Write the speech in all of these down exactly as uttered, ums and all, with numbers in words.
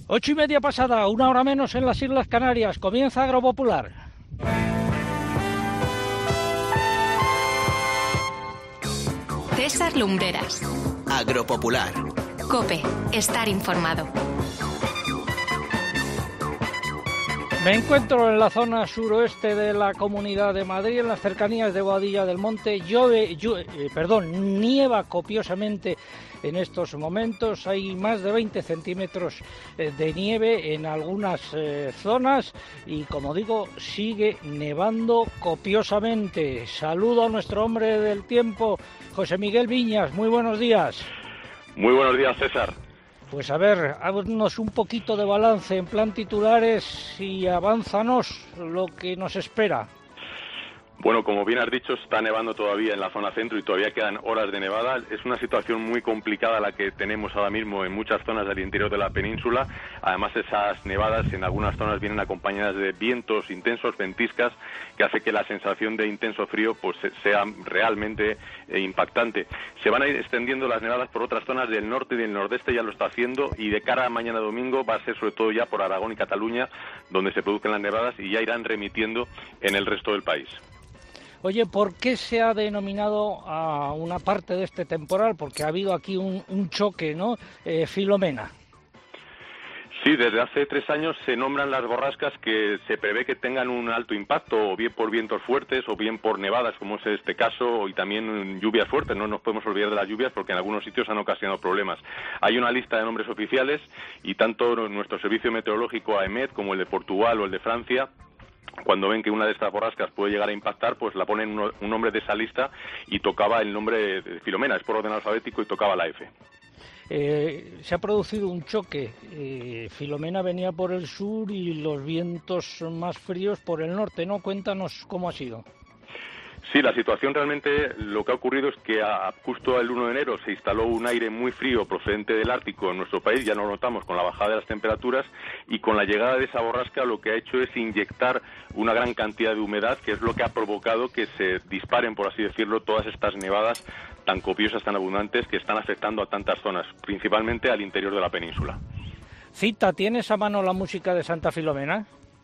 Ocho y media pasada, una hora menos en las Islas Canarias. Comienza Agropopular. César Lumbreras. Agropopular. COPE. Estar informado. Me encuentro en la zona suroeste de la Comunidad de Madrid, en las cercanías de Boadilla del Monte. Llueve, llueve, eh, perdón, nieva copiosamente en estos momentos. Hay más de veinte centímetros eh, de nieve en algunas eh, zonas y, como digo, sigue nevando copiosamente. Saludo a nuestro hombre del tiempo, José Miguel Viñas. Muy buenos días. Muy buenos días, César. Pues a ver, haznos un poquito de balance en plan titulares y avánzanos lo que nos espera. Bueno, como bien has dicho, está nevando todavía en la zona centro y todavía quedan horas de nevada. Es una situación muy complicada la que tenemos ahora mismo en muchas zonas del interior de la península. Además, esas nevadas en algunas zonas vienen acompañadas de vientos intensos, ventiscas, que hace que la sensación de intenso frío pues sea realmente eh, impactante. Se van a ir extendiendo las nevadas por otras zonas del norte y del nordeste, ya lo está haciendo, y de cara a mañana domingo va a ser sobre todo ya por Aragón y Cataluña, donde se producen las nevadas, y ya irán remitiendo en el resto del país. Oye, ¿por qué se ha denominado a una parte de este temporal? Porque ha habido aquí un, un choque, ¿no? Eh, Filomena. Sí, desde hace tres años se nombran las borrascas que se prevé que tengan un alto impacto, o bien por vientos fuertes, o bien por nevadas, como es este caso, y también lluvias fuertes. No nos podemos olvidar de las lluvias porque en algunos sitios han ocasionado problemas. Hay una lista de nombres oficiales y tanto nuestro servicio meteorológico AEMET como el de Portugal o el de Francia, cuando ven que una de estas borrascas puede llegar a impactar, pues la ponen uno, un nombre de esa lista, y tocaba el nombre de Filomena, es por orden alfabético y tocaba la F. Eh, se ha producido un choque. Eh, Filomena venía por el sur y los vientos más fríos por el norte, ¿no? Cuéntanos cómo ha sido. Sí, la situación realmente, lo que ha ocurrido es que a, justo el uno de enero se instaló un aire muy frío procedente del Ártico en nuestro país. Ya lo notamos con la bajada de las temperaturas, y con la llegada de esa borrasca lo que ha hecho es inyectar una gran cantidad de humedad, que es lo que ha provocado que se disparen, por así decirlo, todas estas nevadas tan copiosas, tan abundantes, que están afectando a tantas zonas, principalmente al interior de la península. Cita, ¿tienes a mano la música de Santa Filomena?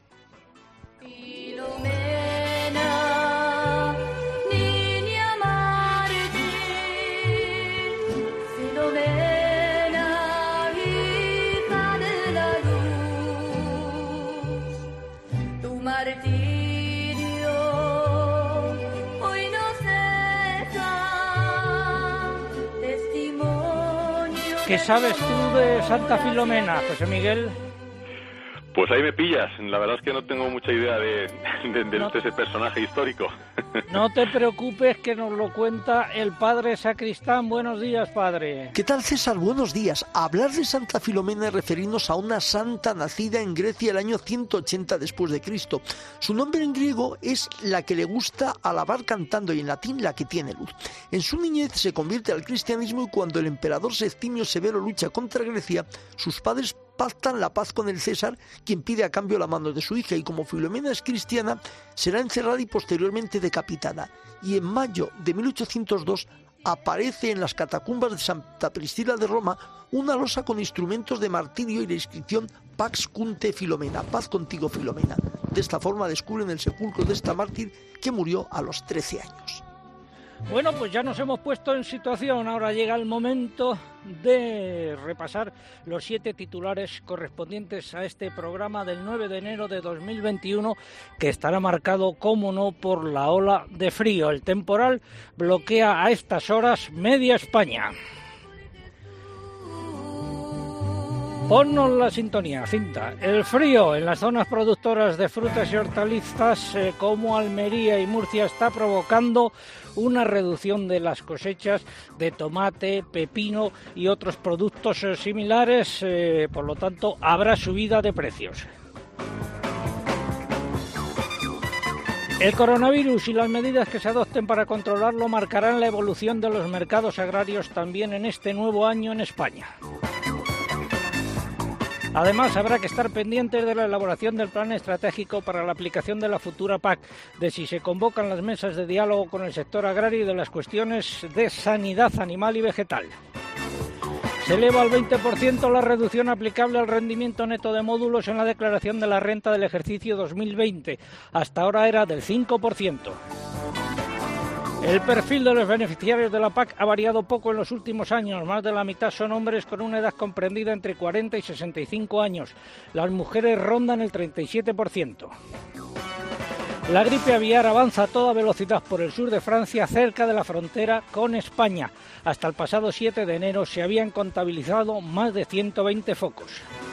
¿Qué sabes tú de Santa Filomena, José Miguel? Pues ahí me pillas. La verdad es que no tengo mucha idea de, de, de, no, de ese personaje histórico. No te preocupes, que nos lo cuenta el padre sacristán. Buenos días, padre. ¿Qué tal, César? Buenos días. Hablar de Santa Filomena es referirnos a una santa nacida en Grecia el año ciento ochenta después de Cristo. Su nombre en griego es la que le gusta alabar cantando, y en latín la que tiene luz. En su niñez se convierte al cristianismo, y cuando el emperador Septimio Severo lucha contra Grecia, sus padres pactan la paz con el César, quien pide a cambio la mano de su hija, y como Filomena es cristiana, será encerrada y posteriormente decapitada. Y en mayo de mil ochocientos dos aparece en las catacumbas de Santa Priscila de Roma una losa con instrumentos de martirio y la inscripción Pax Cunte Filomena, paz contigo Filomena. De esta forma descubren el sepulcro de esta mártir, que murió a los trece años. Bueno, pues ya nos hemos puesto en situación. Ahora llega el momento de repasar los siete titulares correspondientes a este programa del nueve de enero de dos mil veintiuno, que estará marcado, como no, por la ola de frío. El temporal bloquea a estas horas media España. Ponnos la sintonía, cinta. El frío en las zonas productoras de frutas y hortalizas eh, como Almería y Murcia está provocando una reducción de las cosechas de tomate, pepino y otros productos eh, similares. Eh, por lo tanto, habrá subida de precios. El coronavirus y las medidas que se adopten para controlarlo marcarán la evolución de los mercados agrarios también en este nuevo año en España. Además, habrá que estar pendientes de la elaboración del plan estratégico para la aplicación de la futura P A C, de si se convocan las mesas de diálogo con el sector agrario y de las cuestiones de sanidad animal y vegetal. Se eleva al veinte por ciento la reducción aplicable al rendimiento neto de módulos en la declaración de la renta del ejercicio dos mil veinte. Hasta ahora era del cinco por ciento. El perfil de los beneficiarios de la P A C ha variado poco en los últimos años. Más de la mitad son hombres con una edad comprendida entre cuarenta y sesenta y cinco años. Las mujeres rondan el treinta y siete por ciento. La gripe aviar avanza a toda velocidad por el sur de Francia, cerca de la frontera con España. Hasta el pasado siete de enero se habían contabilizado más de ciento veinte focos.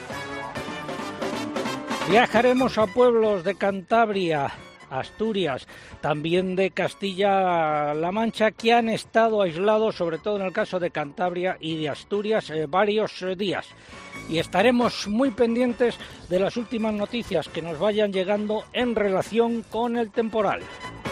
Viajaremos a pueblos de Cantabria, Asturias, también de Castilla-La Mancha, que han estado aislados, sobre todo en el caso de Cantabria y de Asturias, eh, varios eh, días. Y estaremos muy pendientes de las últimas noticias que nos vayan llegando en relación con el temporal.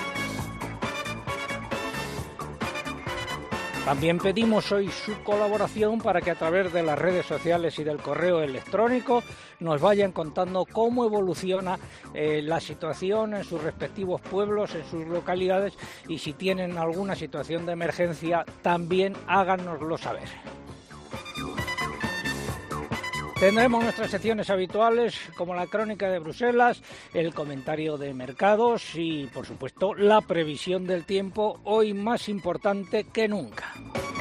También pedimos hoy su colaboración para que a través de las redes sociales y del correo electrónico nos vayan contando cómo evoluciona eh, la situación en sus respectivos pueblos, en sus localidades, y si tienen alguna situación de emergencia también háganoslo saber. Tendremos nuestras secciones habituales como la crónica de Bruselas, el comentario de mercados y, por supuesto, la previsión del tiempo, hoy más importante que nunca.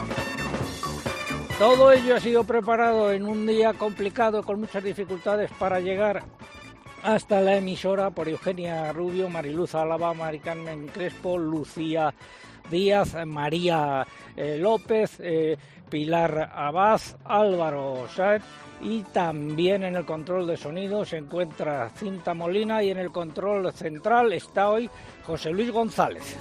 Todo ello ha sido preparado en un día complicado, con muchas dificultades para llegar hasta la emisora por Eugenia Rubio, Mariluz Álava, Mari Carmen Crespo, Lucía Díaz, María eh, López, eh, Pilar Abad, Álvaro Sáenz, y también en el control de sonido se encuentra Cinta Molina y en el control central está hoy José Luis González.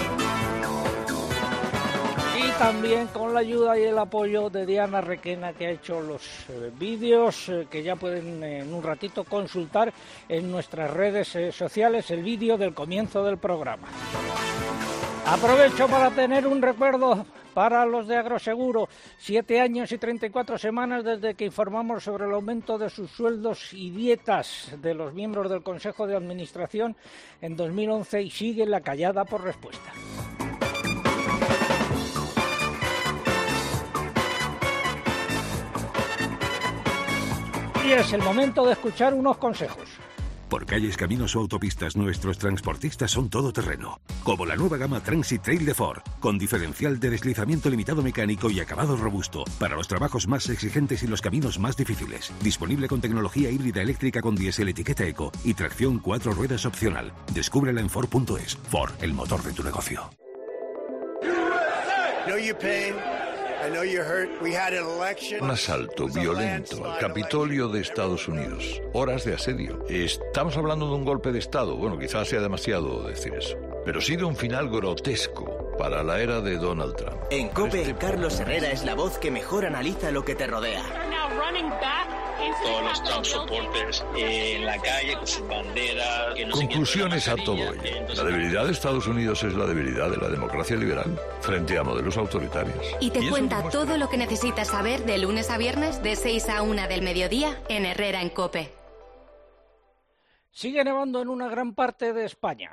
Y también con la ayuda y el apoyo de Diana Requena, que ha hecho los eh, vídeos eh, que ya pueden eh, en un ratito consultar en nuestras redes eh, sociales, el vídeo del comienzo del programa. Aprovecho para tener un recuerdo para los de Agroseguro. Siete años y treinta y cuatro semanas desde que informamos sobre el aumento de sus sueldos y dietas de los miembros del Consejo de Administración en dos mil once y sigue la callada por respuesta. Y es el momento de escuchar unos consejos. Por calles, caminos o autopistas, nuestros transportistas son todoterreno. Como la nueva gama Transit Trail de Ford, con diferencial de deslizamiento limitado mecánico y acabado robusto, para los trabajos más exigentes y los caminos más difíciles. Disponible con tecnología híbrida eléctrica con diésel etiqueta eco y tracción cuatro ruedas opcional. Descúbrela en Ford punto es. Ford, el motor de tu negocio. Un asalto violento al Capitolio de Estados Unidos. Horas de asedio. Estamos hablando de un golpe de Estado. Bueno, quizás sea demasiado decir eso. Pero sí de un final grotesco para la era de Donald Trump. En COPE, Este... Carlos Herrera es la voz que mejor analiza lo que te rodea. Todos los Trump supporters eh, en la calle con sus banderas. Que no Conclusiones a todo ello. La debilidad de Estados Unidos es la debilidad de la democracia liberal frente a modelos autoritarios. Y te y cuenta todo lo que necesitas saber de lunes a viernes de seis a una del mediodía en Herrera en COPE. Sigue nevando en una gran parte de España.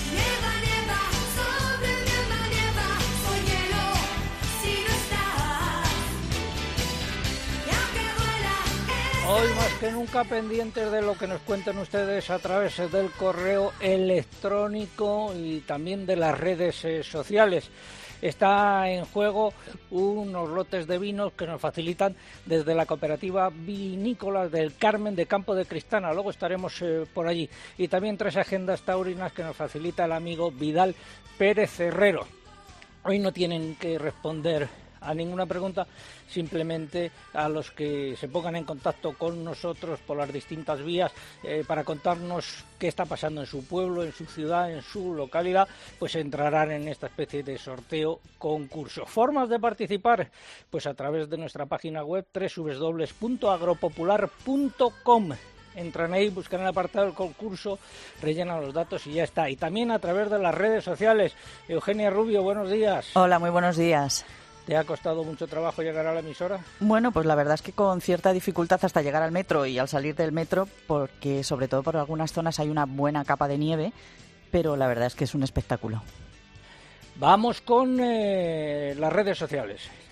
Hoy más que nunca pendientes de lo que nos cuenten ustedes a través del correo electrónico y también de las redes eh, sociales. Está en juego unos lotes de vinos que nos facilitan desde la cooperativa vinícola del Carmen de Campo de Cristana. Luego estaremos eh, por allí. Y también tres agendas taurinas que nos facilita el amigo Vidal Pérez Herrero. Hoy no tienen que responder a ninguna pregunta, simplemente a los que se pongan en contacto con nosotros por las distintas vías eh, para contarnos qué está pasando en su pueblo, en su ciudad, en su localidad, pues entrarán en esta especie de sorteo concurso. Formas de participar, pues a través de nuestra página web doble u doble u doble u punto agropopular punto com. Entran ahí, buscan el apartado del concurso, rellenan los datos y ya está. Y también a través de las redes sociales. Eugenia Rubio, buenos días. Hola, muy buenos días. ¿Te ha costado mucho trabajo llegar a la emisora? Bueno, pues la verdad es que con cierta dificultad hasta llegar al metro y al salir del metro, porque sobre todo por algunas zonas hay una buena capa de nieve, pero la verdad es que es un espectáculo. Vamos con eh, las redes sociales.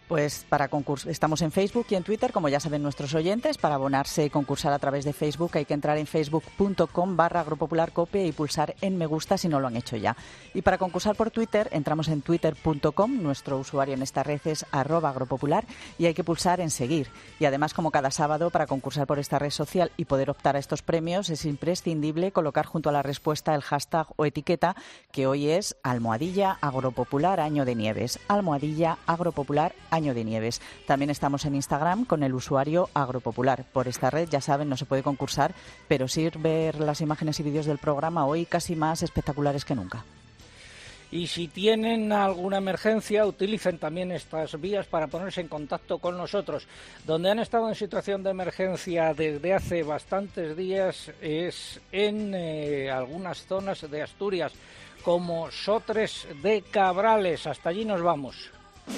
Pues para concursar, estamos en Facebook y en Twitter, como ya saben nuestros oyentes. Para abonarse y concursar a través de Facebook hay que entrar en facebook.com barra agropopularcope y pulsar en me gusta si no lo han hecho ya. Y para concursar por Twitter, entramos en twitter punto com, nuestro usuario en esta red es arroba agropopular y hay que pulsar en seguir. Y además, como cada sábado, para concursar por esta red social y poder optar a estos premios, es imprescindible colocar junto a la respuesta el hashtag o etiqueta, que hoy es almohadilla agropopular año de nieves. Almohadilla agropopular año de nieves. También estamos en Instagram con el usuario agropopular. Por esta red, ya saben, no se puede concursar, pero sí ver las imágenes y vídeos del programa hoy casi más espectaculares que nunca. Y si tienen alguna emergencia, utilicen también estas vías para ponerse en contacto con nosotros. Donde han estado en situación de emergencia desde hace bastantes días es en eh, algunas zonas de Asturias, como Sotres de Cabrales. Hasta allí nos vamos.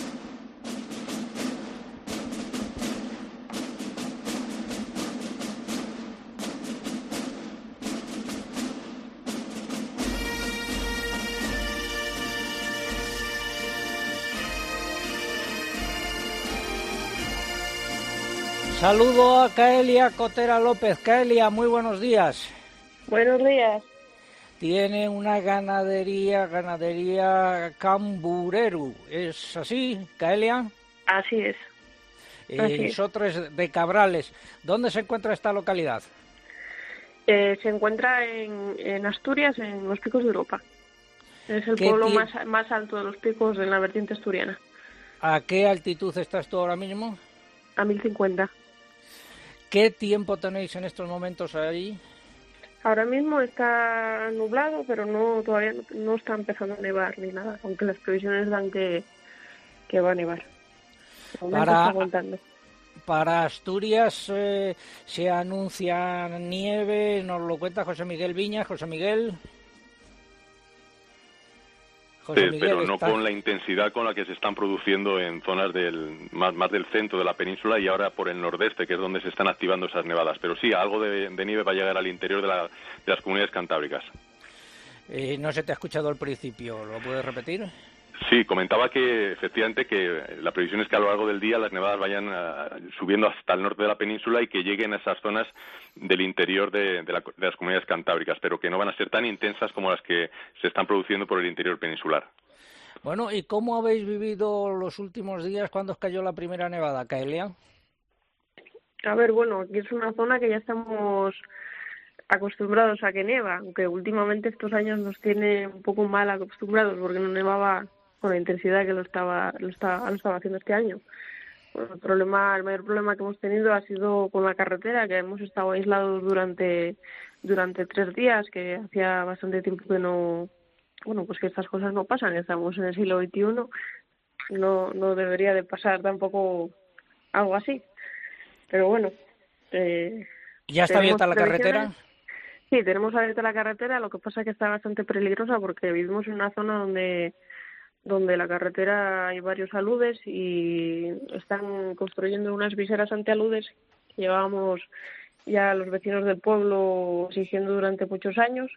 Saludo a Caelia Cotera López. Caelia, muy buenos días. Buenos días. Tiene una ganadería, ganadería Cambureru. ¿Es así, Caelia? Así es. Eh, Así es. Sotres de Cabrales. ¿Dónde se encuentra esta localidad? Eh, se encuentra en, en Asturias, en los Picos de Europa. Es el pueblo tie- más, más alto de los picos en la vertiente asturiana. ¿A qué altitud estás tú ahora mismo? A mil cincuenta. ¿Qué tiempo tenéis en estos momentos ahí? Ahora mismo está nublado, pero no todavía no, no está empezando a nevar ni nada, aunque las previsiones dan que, que va a nevar. De momento Para- está aguantando. Para Asturias eh, se anuncia nieve, nos lo cuenta José Miguel Viñas. José Miguel. José Sí, Miguel, pero no está- con la intensidad con la que se están produciendo en zonas del más, más del centro de la península y ahora por el nordeste, que es donde se están activando esas nevadas. Pero sí, algo de, de nieve va a llegar al interior de, la, de las comunidades cantábricas. eh, no se te ha escuchado al principio, ¿lo puedes repetir? Sí, comentaba que efectivamente que la previsión es que a lo largo del día las nevadas vayan uh, subiendo hasta el norte de la península y que lleguen a esas zonas del interior de, de, la, de las comunidades cantábricas, pero que no van a ser tan intensas como las que se están produciendo por el interior peninsular. Bueno, ¿y cómo habéis vivido los últimos días cuando os cayó la primera nevada, Caelia? A ver, bueno, aquí es una zona que ya estamos acostumbrados a que nieva, aunque últimamente estos años nos tiene un poco mal acostumbrados porque no nevaba con la intensidad que lo estaba lo estaba, lo estaba haciendo este año. Bueno, el problema, el mayor problema que hemos tenido ha sido con la carretera, que hemos estado aislados durante durante tres días, que hacía bastante tiempo que no, bueno, pues que estas cosas no pasan, estamos en el siglo veintiuno, no no debería de pasar tampoco algo así, pero bueno. Eh, ¿Ya está tenemos abierta la carretera? previsiones. Sí, tenemos abierta la carretera, lo que pasa es que está bastante peligrosa porque vivimos en una zona donde donde la carretera hay varios aludes y están construyendo unas viseras antialudes que llevábamos ya los vecinos del pueblo exigiendo durante muchos años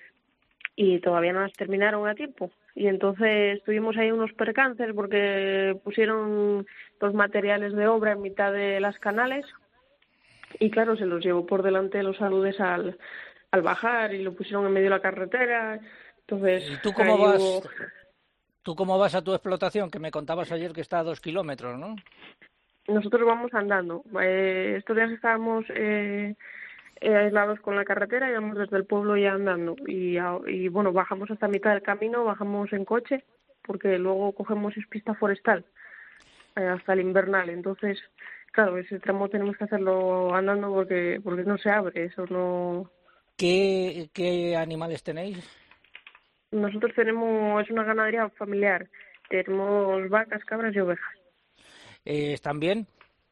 y todavía no las terminaron a tiempo. Y entonces tuvimos ahí unos percances porque pusieron los materiales de obra en mitad de las canales y claro, se los llevó por delante los aludes al, al bajar y lo pusieron en medio de la carretera. Entonces, ¿Y tú cómo ahí vas? hubo- ¿Tú cómo vas a tu explotación? Que me contabas ayer que está a dos kilómetros, ¿no? Nosotros vamos andando. Eh, estos días estábamos eh, eh, aislados con la carretera y vamos desde el pueblo ya andando. Y, a- y bueno, bajamos hasta mitad del camino, bajamos en coche, porque luego cogemos es pista forestal eh, hasta el invernal. Entonces, claro, ese tramo tenemos que hacerlo andando porque porque no se abre, eso no. ¿Qué, qué animales tenéis? Nosotros tenemos, es una ganadería familiar, tenemos vacas, cabras y ovejas. Eh, ¿Están bien?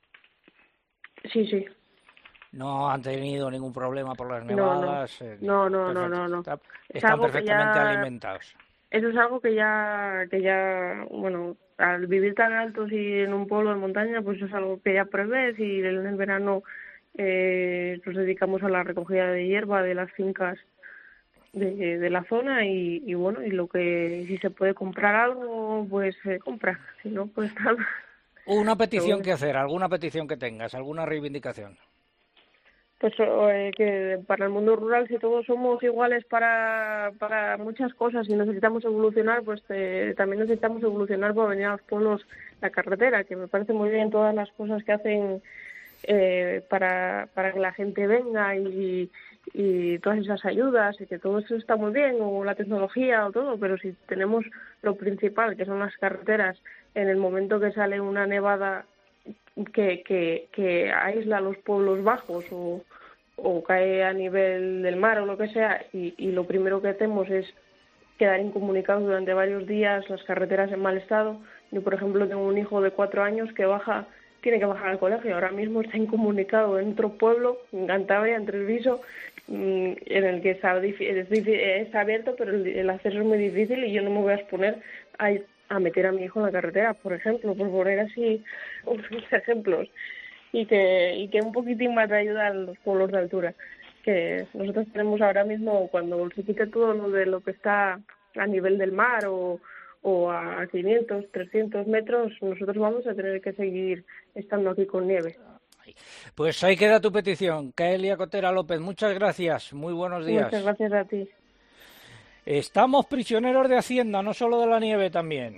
Sí, sí. No han tenido ningún problema por las No, no. nevadas. eh, No, no, no, perfecto. no, no. Está- Es están algo que perfectamente ya- alimentados. Eso es algo que ya, que ya, bueno, al vivir tan altos y en un pueblo de montaña, pues es algo que ya prevés y en el verano eh, nos dedicamos a la recogida de hierba de las fincas de, de la zona y, y bueno, y lo que si se puede comprar algo, pues se compra, si no, pues nada. Una petición que hacer, alguna petición que tengas, alguna reivindicación. Pues eh, que para el mundo rural, si todos somos iguales para, para muchas cosas y necesitamos evolucionar, pues eh, también necesitamos evolucionar para venir a los pueblos la carretera, que me parece muy bien todas las cosas que hacen eh, para, para que la gente venga y, y todas esas ayudas y que todo eso está muy bien, o la tecnología o todo, pero si tenemos lo principal, que son las carreteras, en el momento que sale una nevada que, que, que aísla a los pueblos bajos o, o cae a nivel del mar o lo que sea, y, y lo primero que hacemos es quedar incomunicados durante varios días, las carreteras en mal estado. Yo, por ejemplo, tengo un hijo de cuatro años que baja, tiene que bajar al colegio, ahora mismo está incomunicado en otro pueblo, en Cantabria, en Treviso, en el que está, está abierto, pero el, el acceso es muy difícil y yo no me voy a exponer a a meter a mi hijo en la carretera, por ejemplo, por poner así unos ejemplos, y que y que un poquitín más de ayuda a los pueblos de altura, que nosotros tenemos ahora mismo, cuando se quite todo lo de lo que está a nivel del mar o, o a quinientos, trescientos metros, nosotros vamos a tener que seguir estando aquí con nieve. Pues ahí queda tu petición, Kaelia Cotera López, muchas gracias, muy buenos días. Muchas gracias a ti. Estamos prisioneros de Hacienda, no solo de la nieve también.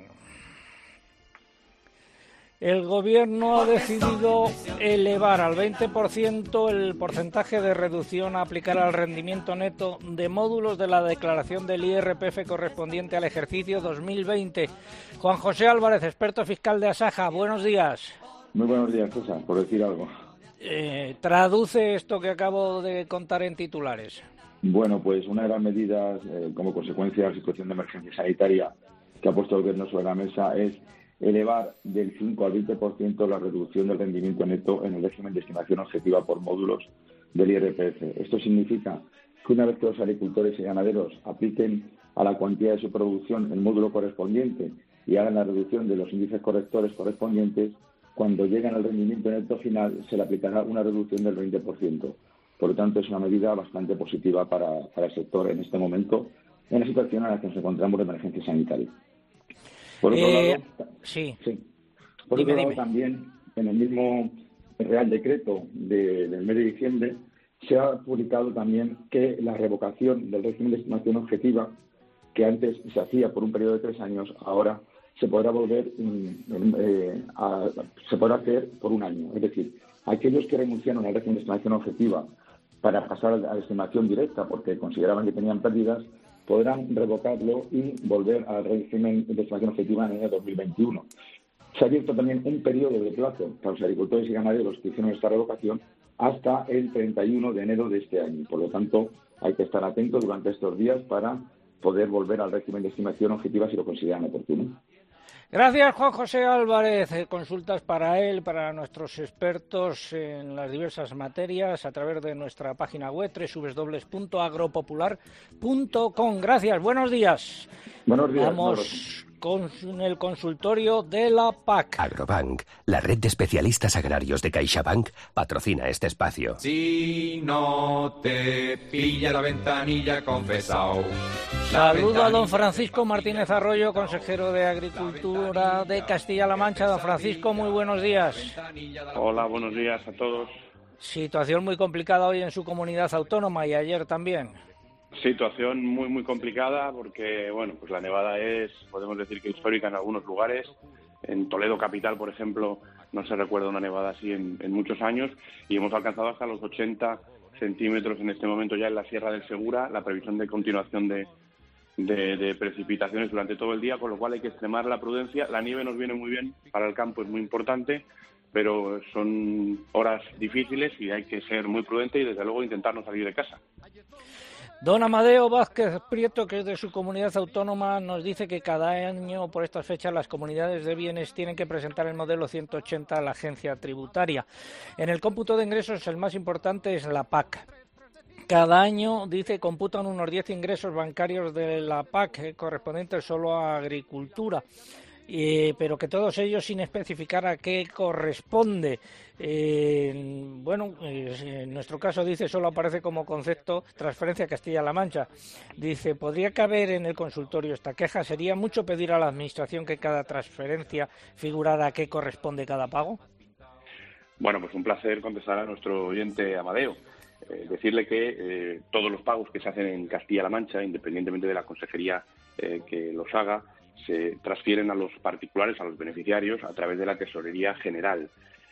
El Gobierno ha decidido elevar al veinte por ciento el porcentaje de reducción a aplicar al rendimiento neto de módulos de la declaración del I R P F correspondiente al ejercicio dos mil veinte. Juan José Álvarez, experto fiscal de Asaja, buenos días. Muy buenos días, César, por decir algo. Eh, traduce esto que acabo de contar en titulares. Bueno, pues una de las medidas eh, como consecuencia de la situación de emergencia sanitaria que ha puesto el Gobierno sobre la mesa es elevar del cinco al veinte por ciento la reducción del rendimiento neto en el régimen de estimación objetiva por módulos del I R P F. Esto significa que una vez que los agricultores y ganaderos apliquen a la cuantía de su producción el módulo correspondiente y hagan la reducción de los índices correctores correspondientes, cuando lleguen al rendimiento neto final se le aplicará una reducción del veinte por ciento. Por lo tanto, es una medida bastante positiva para, para el sector en este momento, en la situación en la que nos encontramos de emergencia sanitaria. Por otro eh, lado, sí. sí. Por dime, otro lado dime. también, en el mismo Real Decreto de, del mes de diciembre, se ha publicado también que la revocación del régimen de estimación objetiva, que antes se hacía por un periodo de tres años, ahora se podrá volver eh, a, se podrá hacer por un año. Es decir, aquellos que renunciaron al régimen de estimación objetiva para pasar a la estimación directa porque consideraban que tenían pérdidas, podrán revocarlo y volver al régimen de estimación objetiva en el año dos mil veintiuno. Se ha abierto también un periodo de plazo para los agricultores y ganaderos que hicieron esta revocación hasta el treinta y uno de enero de este año. Por lo tanto, hay que estar atentos durante estos días para poder volver al régimen de estimación objetiva si lo consideran oportuno. Gracias, Juan José Álvarez. Consultas para él, para nuestros expertos en las diversas materias a través de nuestra página web doble u doble u doble u punto agropopular punto com. Gracias, buenos días. Buenos días. Vamos con el consultorio de la P A C. Agrobank, la red de especialistas agrarios de CaixaBank, patrocina este espacio. Si no te pilla la ventanilla, confesao. Saludo a don Francisco Martínez Arroyo, consejero de Agricultura de Castilla-La Mancha. Don Francisco, muy buenos días. Hola, buenos días a todos. Situación muy complicada hoy en su comunidad autónoma y ayer también. Situación muy, muy complicada porque, bueno, pues la nevada es, podemos decir que histórica en algunos lugares. En Toledo capital, por ejemplo, no se recuerda una nevada así en, en muchos años y hemos alcanzado hasta los ochenta centímetros en este momento ya en la Sierra del Segura. La previsión de continuación de, de, de precipitaciones durante todo el día, con lo cual hay que extremar la prudencia. La nieve nos viene muy bien para el campo, es muy importante, pero son horas difíciles y hay que ser muy prudente y desde luego intentar no salir de casa. Don Amadeo Vázquez Prieto, que es de su comunidad autónoma, nos dice que cada año por estas fechas las comunidades de bienes tienen que presentar el modelo ciento ochenta a la agencia tributaria. En el cómputo de ingresos el más importante es la P A C. Cada año, dice, computan unos diez ingresos bancarios de la P A C, eh, correspondientes solo a agricultura. Eh, pero que todos ellos sin especificar a qué corresponde. Eh, bueno, en nuestro caso dice solo aparece como concepto transferencia Castilla-La Mancha. Dice, ¿podría caber en el consultorio esta queja? ¿Sería mucho pedir a la Administración que cada transferencia figurara a qué corresponde cada pago? Bueno, pues un placer contestar a nuestro oyente Amadeo. Eh, decirle que eh, todos los pagos que se hacen en Castilla-La Mancha, independientemente de la consejería eh, que los haga, se transfieren a los particulares, a los beneficiarios, a través de la Tesorería General.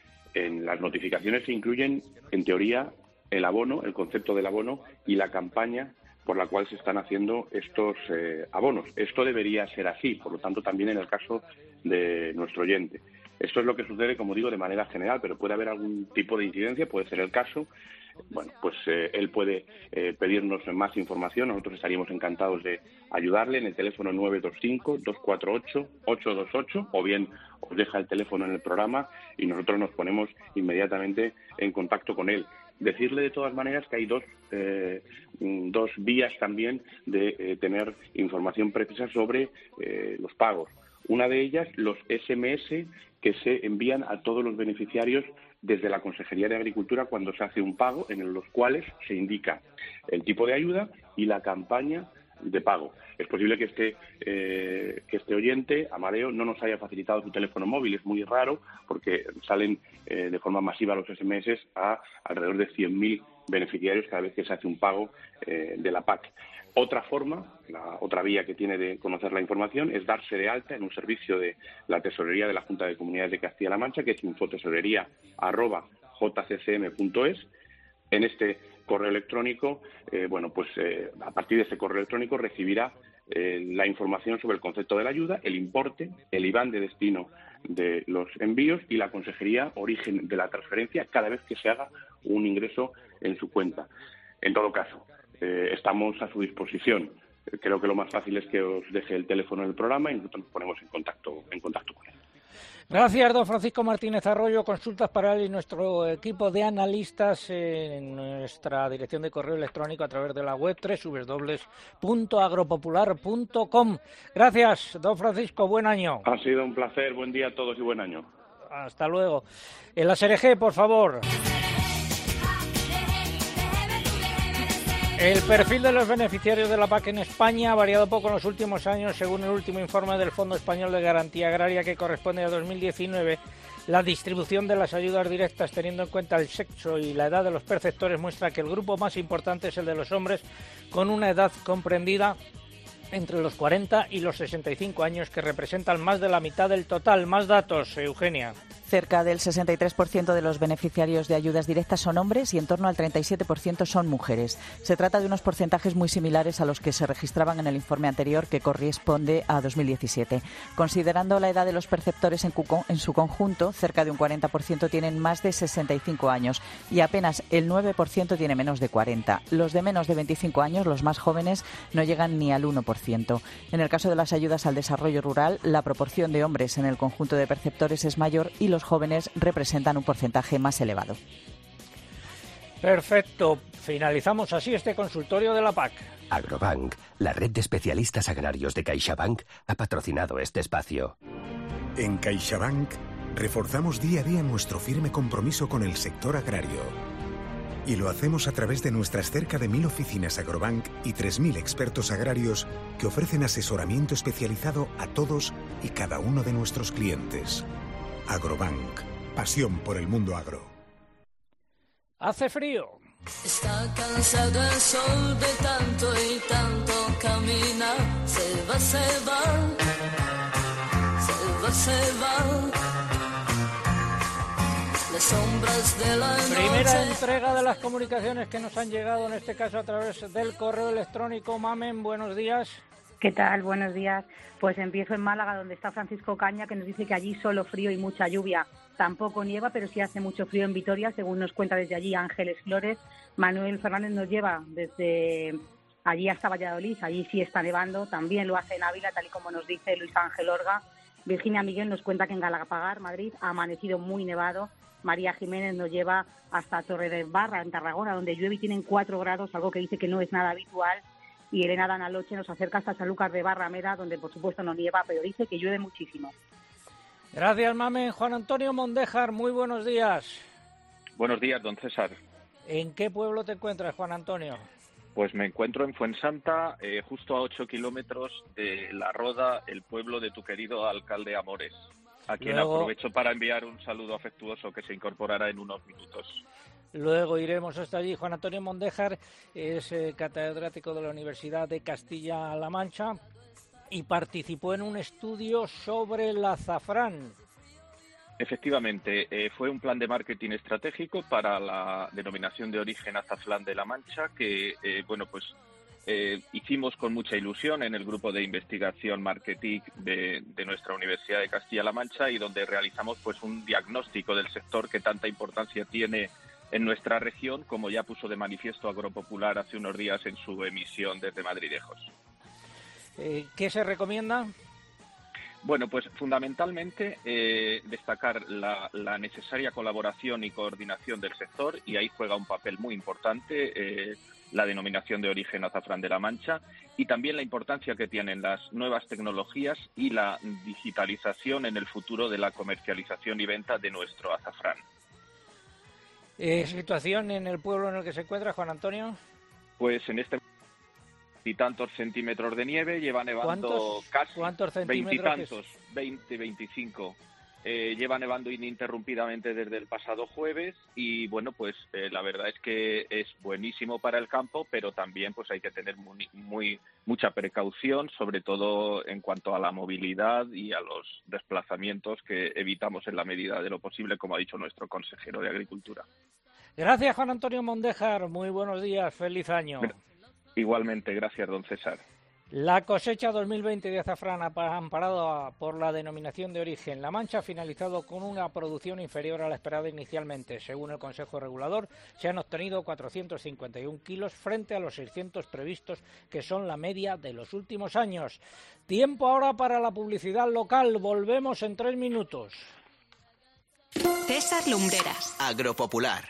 En las notificaciones se incluyen, en teoría, el abono, el concepto del abono y la campaña por la cual se están haciendo estos eh, abonos. Esto debería ser así, por lo tanto, también en el caso de nuestro oyente. Esto es lo que sucede, como digo, de manera general, pero puede haber algún tipo de incidencia, puede ser el caso. Bueno, pues eh, él puede eh, pedirnos más información. Nosotros estaríamos encantados de ayudarle en el teléfono nueve dos cinco, dos cuatro ocho, ocho dos ocho, o bien os deja el teléfono en el programa y nosotros nos ponemos inmediatamente en contacto con él. Decirle de todas maneras que hay dos, eh, dos vías también de eh, tener información precisa sobre eh, los pagos. Una de ellas, los ese eme ese que se envían a todos los beneficiarios desde la Consejería de Agricultura cuando se hace un pago, en los cuales se indica el tipo de ayuda y la campaña de pago. Es posible que este, eh, que este oyente, Amadeo, no nos haya facilitado su teléfono móvil. Es muy raro porque salen eh, de forma masiva los ese eme ese a alrededor de cien mil beneficiarios cada vez que se hace un pago eh, de la P A C. Otra forma, la otra vía que tiene de conocer la información es darse de alta en un servicio de la Tesorería de la Junta de Comunidades de Castilla-La Mancha, que es infotesorería arroba j c c m punto es. En este correo electrónico, eh, bueno, pues eh, a partir de ese correo electrónico recibirá eh, la información sobre el concepto de la ayuda, el importe, el I B A N de destino de los envíos y la consejería origen de la transferencia cada vez que se haga un ingreso en su cuenta. En todo caso, eh, estamos a su disposición. Creo que lo más fácil es que os deje el teléfono en el programa y nosotros nos ponemos en contacto, en contacto con él. Gracias, don Francisco Martínez Arroyo. Consultas para él y nuestro equipo de analistas en nuestra dirección de correo electrónico a través de la web doble u doble u doble u punto agropopular punto com. Gracias, don Francisco. Buen año. Ha sido un placer. Buen día a todos y buen año. Hasta luego. En la S R G, por favor. El perfil de los beneficiarios de la P A C en España ha variado poco en los últimos años, según el último informe del Fondo Español de Garantía Agraria, que corresponde a dos mil diecinueve. La distribución de las ayudas directas, teniendo en cuenta el sexo y la edad de los perceptores, muestra que el grupo más importante es el de los hombres, con una edad comprendida entre los cuarenta y los sesenta y cinco años, que representan más de la mitad del total. Más datos, Eugenia. Cerca del sesenta y tres por ciento de los beneficiarios de ayudas directas son hombres y en torno al treinta y siete por ciento son mujeres. Se trata de unos porcentajes muy similares a los que se registraban en el informe anterior, que corresponde a dos mil diecisiete. Considerando la edad de los perceptores en, cu- en su conjunto, cerca de un cuarenta por ciento tienen más de sesenta y cinco años y apenas el nueve por ciento tiene menos de cuarenta. Los de menos de veinticinco años, los más jóvenes, no llegan ni al uno por ciento. En el caso de las ayudas al desarrollo rural, la proporción de hombres en el conjunto de perceptores es mayor y los jóvenes representan un porcentaje más elevado. Perfecto. Finalizamos así este consultorio de la P A C. Agrobank, la red de especialistas agrarios de CaixaBank, ha patrocinado este espacio. En CaixaBank reforzamos día a día nuestro firme compromiso con el sector agrario. Y lo hacemos a través de nuestras cerca de mil oficinas Agrobank y tres mil expertos agrarios que ofrecen asesoramiento especializado a todos y cada uno de nuestros clientes. Agrobank, pasión por el mundo agro. Hace frío. Está cansado el sol de tanto y tanto caminar. Se va, se va, se va, se va. Las sombras de la noche. Primera entrega de las comunicaciones que nos han llegado, en este caso a través del correo electrónico. Mamen, buenos días. ¿Qué tal? Buenos días. Pues empiezo en Málaga, donde está Francisco Caña, que nos dice que allí solo frío y mucha lluvia. Tampoco nieva, pero sí hace mucho frío en Vitoria, según nos cuenta desde allí Ángeles Flores. Manuel Fernández nos lleva desde allí hasta Valladolid, allí sí está nevando. También lo hace en Ávila, tal y como nos dice Luis Ángel Orga. Virginia Miguel nos cuenta que en Galapagar, Madrid, ha amanecido muy nevado. María Jiménez nos lleva hasta Torre de Barra, en Tarragona, donde llueve y tienen cuatro grados, algo que dice que no es nada habitual. Y Elena Danaloche nos acerca hasta Sanlúcar de Barrameda, donde por supuesto no nieva, pero dice que llueve muchísimo. Gracias, Mamen. Juan Antonio Mondéjar, muy buenos días. Buenos días, don César. ¿En qué pueblo te encuentras, Juan Antonio? Pues me encuentro en Fuensanta, eh, justo a ocho kilómetros de La Roda, el pueblo de tu querido alcalde Amores, a quien Luego... aprovecho para enviar un saludo afectuoso que se incorporará en unos minutos. Luego iremos hasta allí. Juan Antonio Mondéjar es eh, catedrático de la Universidad de Castilla-La Mancha y participó en un estudio sobre el azafrán. Efectivamente, eh, fue un plan de marketing estratégico para la denominación de origen azafrán de La Mancha que, eh, bueno, pues eh, hicimos con mucha ilusión en el grupo de investigación marketing de, de nuestra Universidad de Castilla-La Mancha y donde realizamos pues un diagnóstico del sector que tanta importancia tiene en nuestra región, como ya puso de manifiesto Agropopular hace unos días en su emisión desde Madridejos. Eh, ¿Qué se recomienda? Bueno, pues fundamentalmente eh, destacar la, la necesaria colaboración y coordinación del sector, y ahí juega un papel muy importante eh, la denominación de origen azafrán de La Mancha, y también la importancia que tienen las nuevas tecnologías y la digitalización en el futuro de la comercialización y venta de nuestro azafrán. Eh, ¿Situación en el pueblo en el que se encuentra, Juan Antonio? Pues en este y tantos centímetros de nieve, lleva nevando ¿Cuántos, casi ¿cuántos centímetros? veintitantos, veinte, veinticinco. Eh, lleva nevando ininterrumpidamente desde el pasado jueves y bueno, pues eh, la verdad es que es buenísimo para el campo, pero también pues hay que tener muy, muy mucha precaución, sobre todo en cuanto a la movilidad y a los desplazamientos que evitamos en la medida de lo posible, como ha dicho nuestro consejero de Agricultura. Gracias, Juan Antonio Mondéjar. Muy buenos días, feliz año. Igualmente, gracias, don César. La cosecha dos mil veinte de azafrán, amparada por la denominación de origen La Mancha, ha finalizado con una producción inferior a la esperada inicialmente. Según el Consejo Regulador, se han obtenido cuatrocientos cincuenta y un kilos frente a los seiscientos previstos, que son la media de los últimos años. Tiempo ahora para la publicidad local. Volvemos en tres minutos. César Lumbreras. Agropopular.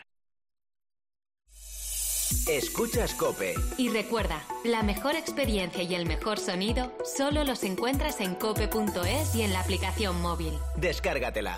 Escuchas COPE. Y recuerda, la mejor experiencia y el mejor sonido solo los encuentras en cope punto es y en la aplicación móvil. Descárgatela.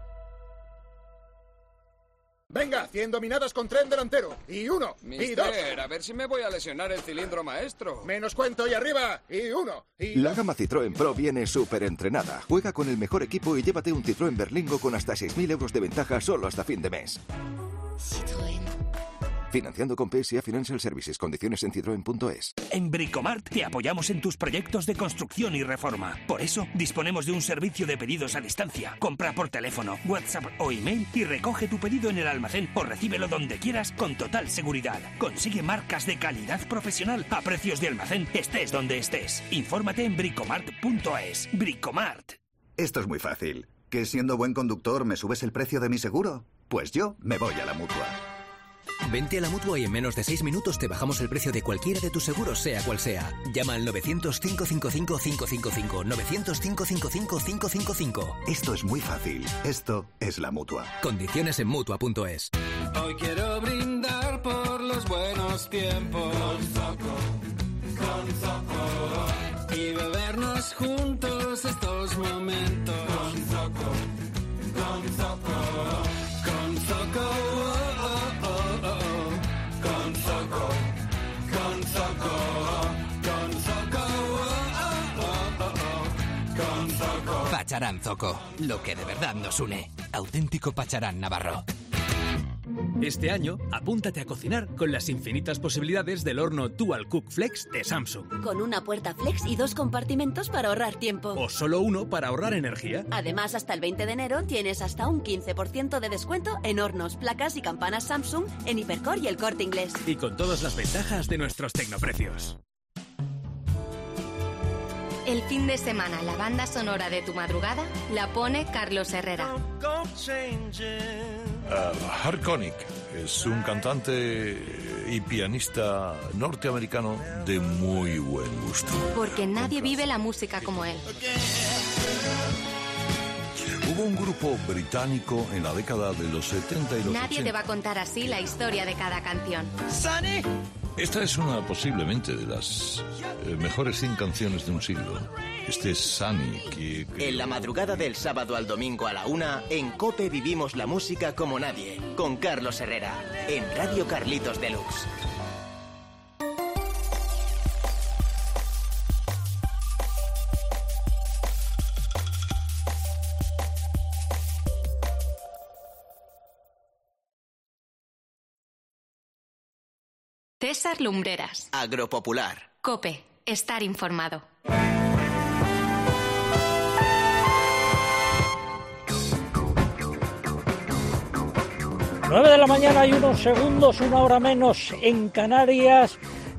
Venga, cien dominadas con tren delantero. Y uno, Mister, y dos. A ver si me voy a lesionar el cilindro maestro. Menos cuento y arriba. Y uno, y La gama Citroën Pro viene súper entrenada. Juega con el mejor equipo y llévate un Citroën Berlingo con hasta seis mil euros de ventaja solo hasta fin de mes. Citroën. Financiando con P S A Financial Services. Condiciones en citroen punto es. En Bricomart te apoyamos en tus proyectos de construcción y reforma. Por eso, disponemos de un servicio de pedidos a distancia. Compra por teléfono, WhatsApp o email y recoge tu pedido en el almacén o recíbelo donde quieras con total seguridad. Consigue marcas de calidad profesional a precios de almacén, estés donde estés. Infórmate en bricomart punto es. Bricomart. Esto es muy fácil. ¿Que siendo buen conductor me subes el precio de mi seguro? Pues yo me voy a la Mutua. Vente a la Mutua y en menos de seis minutos te bajamos el precio de cualquiera de tus seguros, sea cual sea. Llama al novecientos, cinco cinco cinco, cinco cinco cinco, novecientos, cinco cinco cinco, cinco cinco cinco. Esto es muy fácil. Esto es la Mutua. Condiciones en Mutua punto es. Hoy quiero brindar por los buenos tiempos. Con Zoco, con Zoco. Y bebernos juntos estos momentos. Con Zoco, con Zoco. Con Zoco. Pacharán Zoco, lo que de verdad nos une. Auténtico Pacharán Navarro. Este año, apúntate a cocinar con las infinitas posibilidades del horno Dual Cook Flex de Samsung. Con una puerta flex y dos compartimentos para ahorrar tiempo. O solo uno para ahorrar energía. Además, hasta el veinte de enero tienes hasta un quince por ciento de descuento en hornos, placas y campanas Samsung en Hipercor y El Corte Inglés. Y con todas las ventajas de nuestros tecnoprecios. El fin de semana, la banda sonora de tu madrugada la pone Carlos Herrera. Uh, Harkonik es un cantante y pianista norteamericano de muy buen gusto. Porque nadie vive la música como él. Hubo un grupo británico en la década de los setenta y los Nadie ochenta. te va a contar así la historia de cada canción. ¡Sunny! Esta es una posiblemente de las eh, mejores cien canciones de un siglo. Este es Sunny, que, que... En la madrugada del sábado al domingo a la una, en COPE vivimos la música como nadie, con Carlos Herrera, en Radio Carlitos Deluxe. César Lumbreras. Agropopular. COPE. Estar informado. nueve de la mañana y unos segundos, una hora menos en Canarias.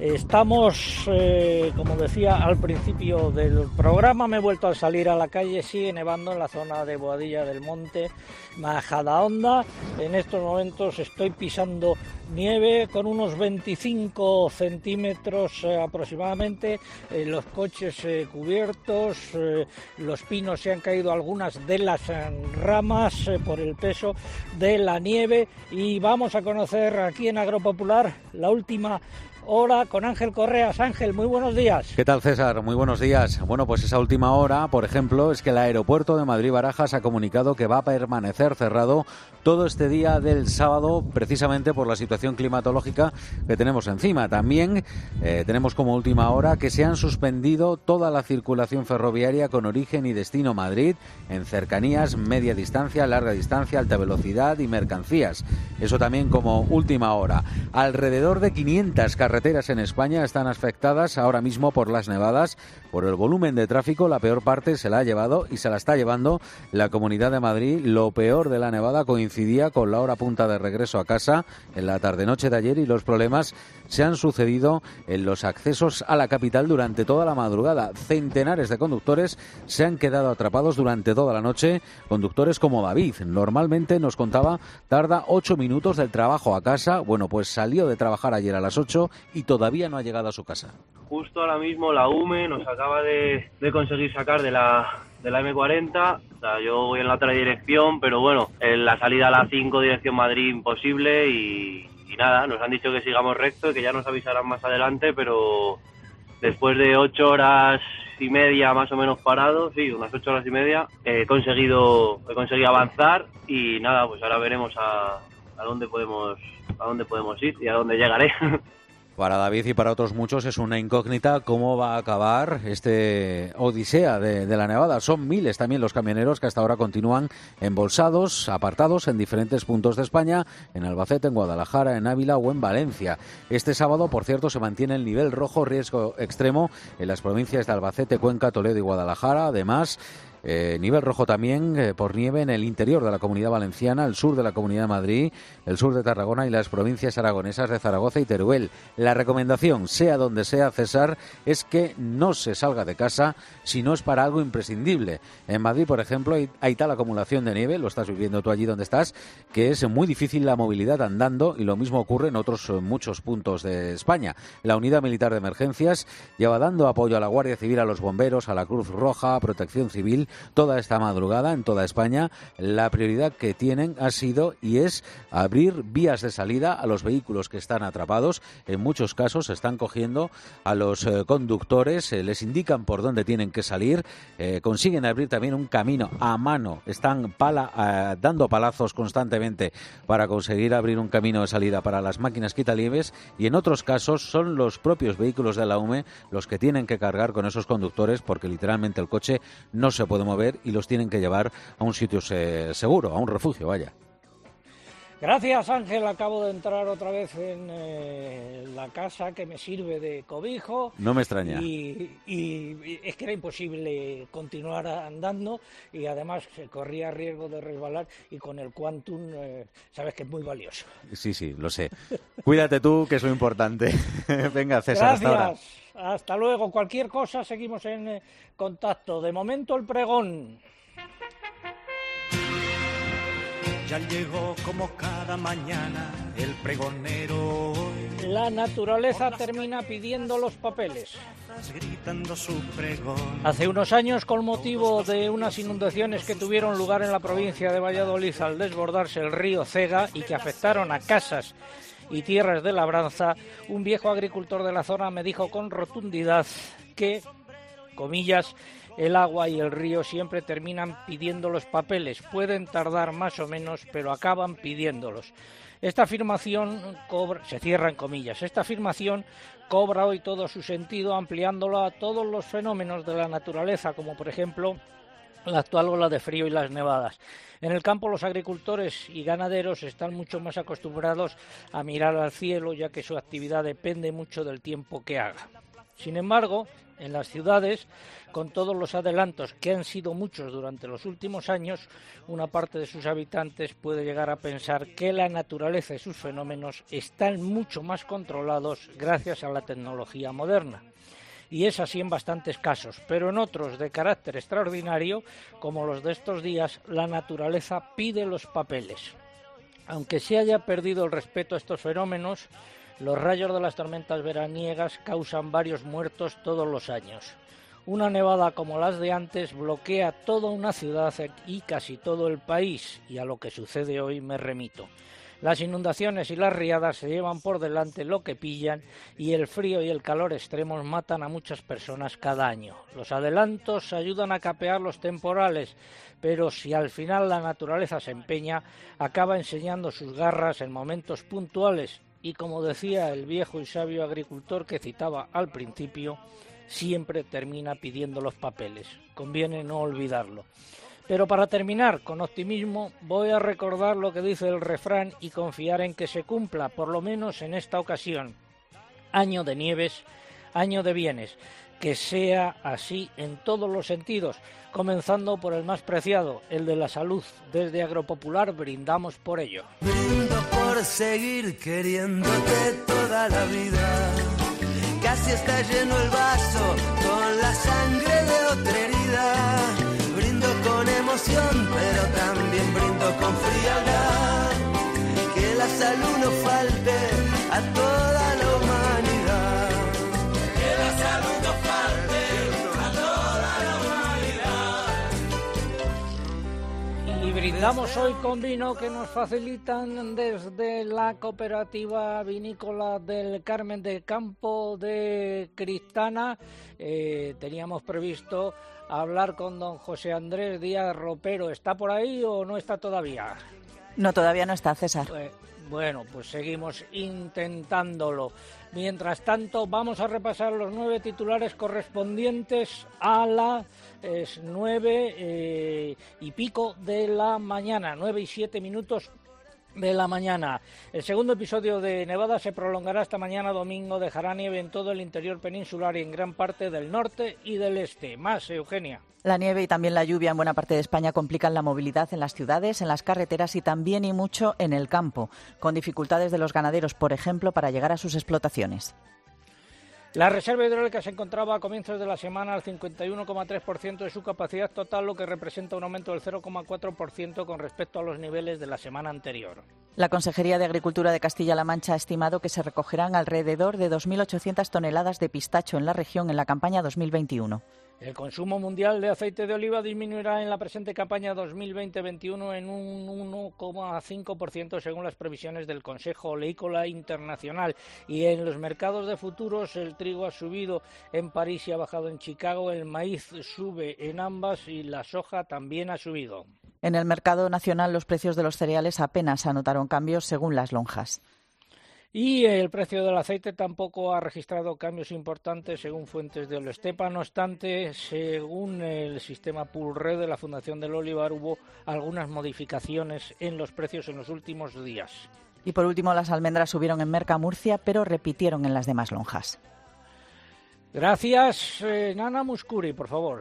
Estamos, eh, como decía al principio del programa, me he vuelto a salir a la calle, sigue nevando en la zona de Boadilla del Monte, Majadahonda. En estos momentos estoy pisando nieve con unos veinticinco centímetros eh, aproximadamente, eh, los coches eh, cubiertos, eh, los pinos se han caído algunas de las eh, ramas eh, por el peso de la nieve, y vamos a conocer aquí en Agropopular la última hora con Ángel Correas. Ángel, muy buenos días. ¿Qué tal, César? Muy buenos días. Bueno, pues esa última hora, por ejemplo, es que el aeropuerto de Madrid-Barajas ha comunicado que va a permanecer cerrado todo este día del sábado, precisamente por la situación climatológica que tenemos encima. También eh, tenemos como última hora que se han suspendido toda la circulación ferroviaria con origen y destino Madrid en cercanías, media distancia, larga distancia, alta velocidad y mercancías. Eso también como última hora. Alrededor de quinientas carreteras carreteras en España están afectadas ahora mismo por las nevadas. Por el volumen de tráfico, la peor parte se la ha llevado y se la está llevando la Comunidad de Madrid. Lo peor de la nevada coincidía con la hora punta de regreso a casa en la tarde-noche de ayer, y los problemas se han sucedido en los accesos a la capital durante toda la madrugada. Centenares de conductores se han quedado atrapados durante toda la noche. Conductores como David, normalmente nos contaba, tarda ocho minutos del trabajo a casa. Bueno, pues salió de trabajar ayer a las ocho y todavía no ha llegado a su casa. Justo ahora mismo la U M E nos acaba de, de conseguir sacar de la, de la eme cuarenta. O sea, yo voy en la otra dirección, pero bueno, en la salida a la cinco, dirección Madrid, imposible. Y, y nada, nos han dicho que sigamos recto y que ya nos avisarán más adelante, pero después de ocho horas y media más o menos parado, sí, unas ocho horas y media, he conseguido, he conseguido avanzar, y nada, pues ahora veremos a, a dónde podemos, a dónde podemos ir y a dónde llegaré. Para David y para otros muchos es una incógnita cómo va a acabar este odisea de, de la nevada. Son miles también los camioneros que hasta ahora continúan embolsados, apartados en diferentes puntos de España, en Albacete, en Guadalajara, en Ávila o en Valencia. Este sábado, por cierto, se mantiene el nivel rojo, riesgo extremo, en las provincias de Albacete, Cuenca, Toledo y Guadalajara. Además, Eh, nivel rojo también eh, por nieve en el interior de la Comunidad Valenciana, el sur de la Comunidad de Madrid, el sur de Tarragona y las provincias aragonesas de Zaragoza y Teruel. La recomendación, sea donde sea, César, es que no se salga de casa si no es para algo imprescindible. En Madrid, por ejemplo, hay, hay tal acumulación de nieve, lo estás viviendo tú allí donde estás, que es muy difícil la movilidad andando, y lo mismo ocurre en otros eh, muchos puntos de España. La Unidad Militar de Emergencias lleva dando apoyo a la Guardia Civil, a los bomberos, a la Cruz Roja, a Protección Civil, toda esta madrugada en toda España. La prioridad que tienen ha sido y es abrir vías de salida a los vehículos que están atrapados. En muchos casos están cogiendo a los eh, conductores, eh, les indican por dónde tienen que salir, eh, consiguen abrir también un camino a mano, están pala, eh, dando palazos constantemente para conseguir abrir un camino de salida para las máquinas quitalieves, y en otros casos son los propios vehículos de la U M E los que tienen que cargar con esos conductores, porque literalmente el coche no se puede mover y los tienen que llevar a un sitio se- seguro, a un refugio, vaya. Gracias, Ángel. Acabo de entrar otra vez en eh, la casa que me sirve de cobijo. No me extraña. Y, y es que era imposible continuar andando, y además se corría riesgo de resbalar, y con el Quantum eh, sabes que es muy valioso. Sí, sí, lo sé. Cuídate tú, que es lo importante. Venga, César, Gracias. hasta ahora. Hasta luego. Cualquier cosa, seguimos en eh, contacto. De momento, el pregón. Ya llegó como cada mañana el pregonero. La naturaleza termina pidiendo los papeles. Hace unos años, con motivo de unas inundaciones que tuvieron lugar en la provincia de Valladolid al desbordarse el río Cega y que afectaron a casas y tierras de labranza, un viejo agricultor de la zona me dijo con rotundidad que, comillas, el agua y el río siempre terminan pidiendo los papeles. Pueden tardar más o menos, pero acaban pidiéndolos. Esta afirmación cobra, se cierra en comillas, esta afirmación cobra hoy todo su sentido ampliándolo a todos los fenómenos de la naturaleza, como por ejemplo la actual ola de frío y las nevadas. En el campo los agricultores y ganaderos están mucho más acostumbrados a mirar al cielo, ya que su actividad depende mucho del tiempo que haga. Sin embargo, en las ciudades, con todos los adelantos que han sido muchos durante los últimos años, una parte de sus habitantes puede llegar a pensar que la naturaleza y sus fenómenos están mucho más controlados gracias a la tecnología moderna. Y es así en bastantes casos, pero en otros de carácter extraordinario, como los de estos días, la naturaleza pide los papeles. Aunque se haya perdido el respeto a estos fenómenos, los rayos de las tormentas veraniegas causan varios muertos todos los años. Una nevada como las de antes bloquea toda una ciudad y casi todo el país, y a lo que sucede hoy me remito. Las inundaciones y las riadas se llevan por delante lo que pillan y el frío y el calor extremos matan a muchas personas cada año. Los adelantos ayudan a capear los temporales, pero si al final la naturaleza se empeña, acaba enseñando sus garras en momentos puntuales y, como decía el viejo y sabio agricultor que citaba al principio, siempre termina pidiendo los papeles. Conviene no olvidarlo. Pero para terminar con optimismo, voy a recordar lo que dice el refrán y confiar en que se cumpla, por lo menos en esta ocasión. Año de nieves, año de bienes. Que sea así en todos los sentidos, comenzando por el más preciado, el de la salud. Desde Agropopular brindamos por ello. Brindo por seguir queriéndote toda la vida. Casi está lleno el vaso con la sangre de otra herida. Brindo con emoción, pero también brindo con frialdad. Que la salud no falte a toda la humanidad. Que la salud no falte a toda la humanidad. Y brindamos hoy con vino que nos facilitan desde la cooperativa vinícola del Carmen de Campo de Cristana. Eh, teníamos previsto hablar con don José Andrés Díaz Ropero. ¿Está por ahí o no está todavía? No, todavía no está, César. Pues, bueno, pues seguimos intentándolo. Mientras tanto, vamos a repasar los nueve titulares correspondientes a las nueve eh, y pico de la mañana, nueve y siete minutos de la mañana. El segundo episodio de nevada se prolongará hasta mañana domingo, dejará nieve en todo el interior peninsular y en gran parte del norte y del este. Más, Eugenia. La nieve y también la lluvia en buena parte de España complican la movilidad en las ciudades, en las carreteras y también y mucho en el campo, con dificultades de los ganaderos, por ejemplo, para llegar a sus explotaciones. La reserva hidráulica se encontraba a comienzos de la semana al cincuenta y uno coma tres por ciento de su capacidad total, lo que representa un aumento del cero coma cuatro por ciento con respecto a los niveles de la semana anterior. La Consejería de Agricultura de Castilla-La Mancha ha estimado que se recogerán alrededor de dos mil ochocientas toneladas de pistacho en la región en la campaña dos mil veintiuno. El consumo mundial de aceite de oliva disminuirá en la presente campaña dos mil veinte veintiuno en un uno coma cinco por ciento según las previsiones del Consejo Oleícola Internacional. Y en los mercados de futuros el trigo ha subido en París y ha bajado en Chicago, el maíz sube en ambas y la soja también ha subido. En el mercado nacional los precios de los cereales apenas anotaron cambios según las lonjas. Y el precio del aceite tampoco ha registrado cambios importantes según fuentes de Olestepa. No obstante, según el sistema Pulred de la Fundación del Olivar, hubo algunas modificaciones en los precios en los últimos días. Y por último, las almendras subieron en Mercamurcia, pero repitieron en las demás lonjas. Gracias. Eh, Nana Muscuri, por favor.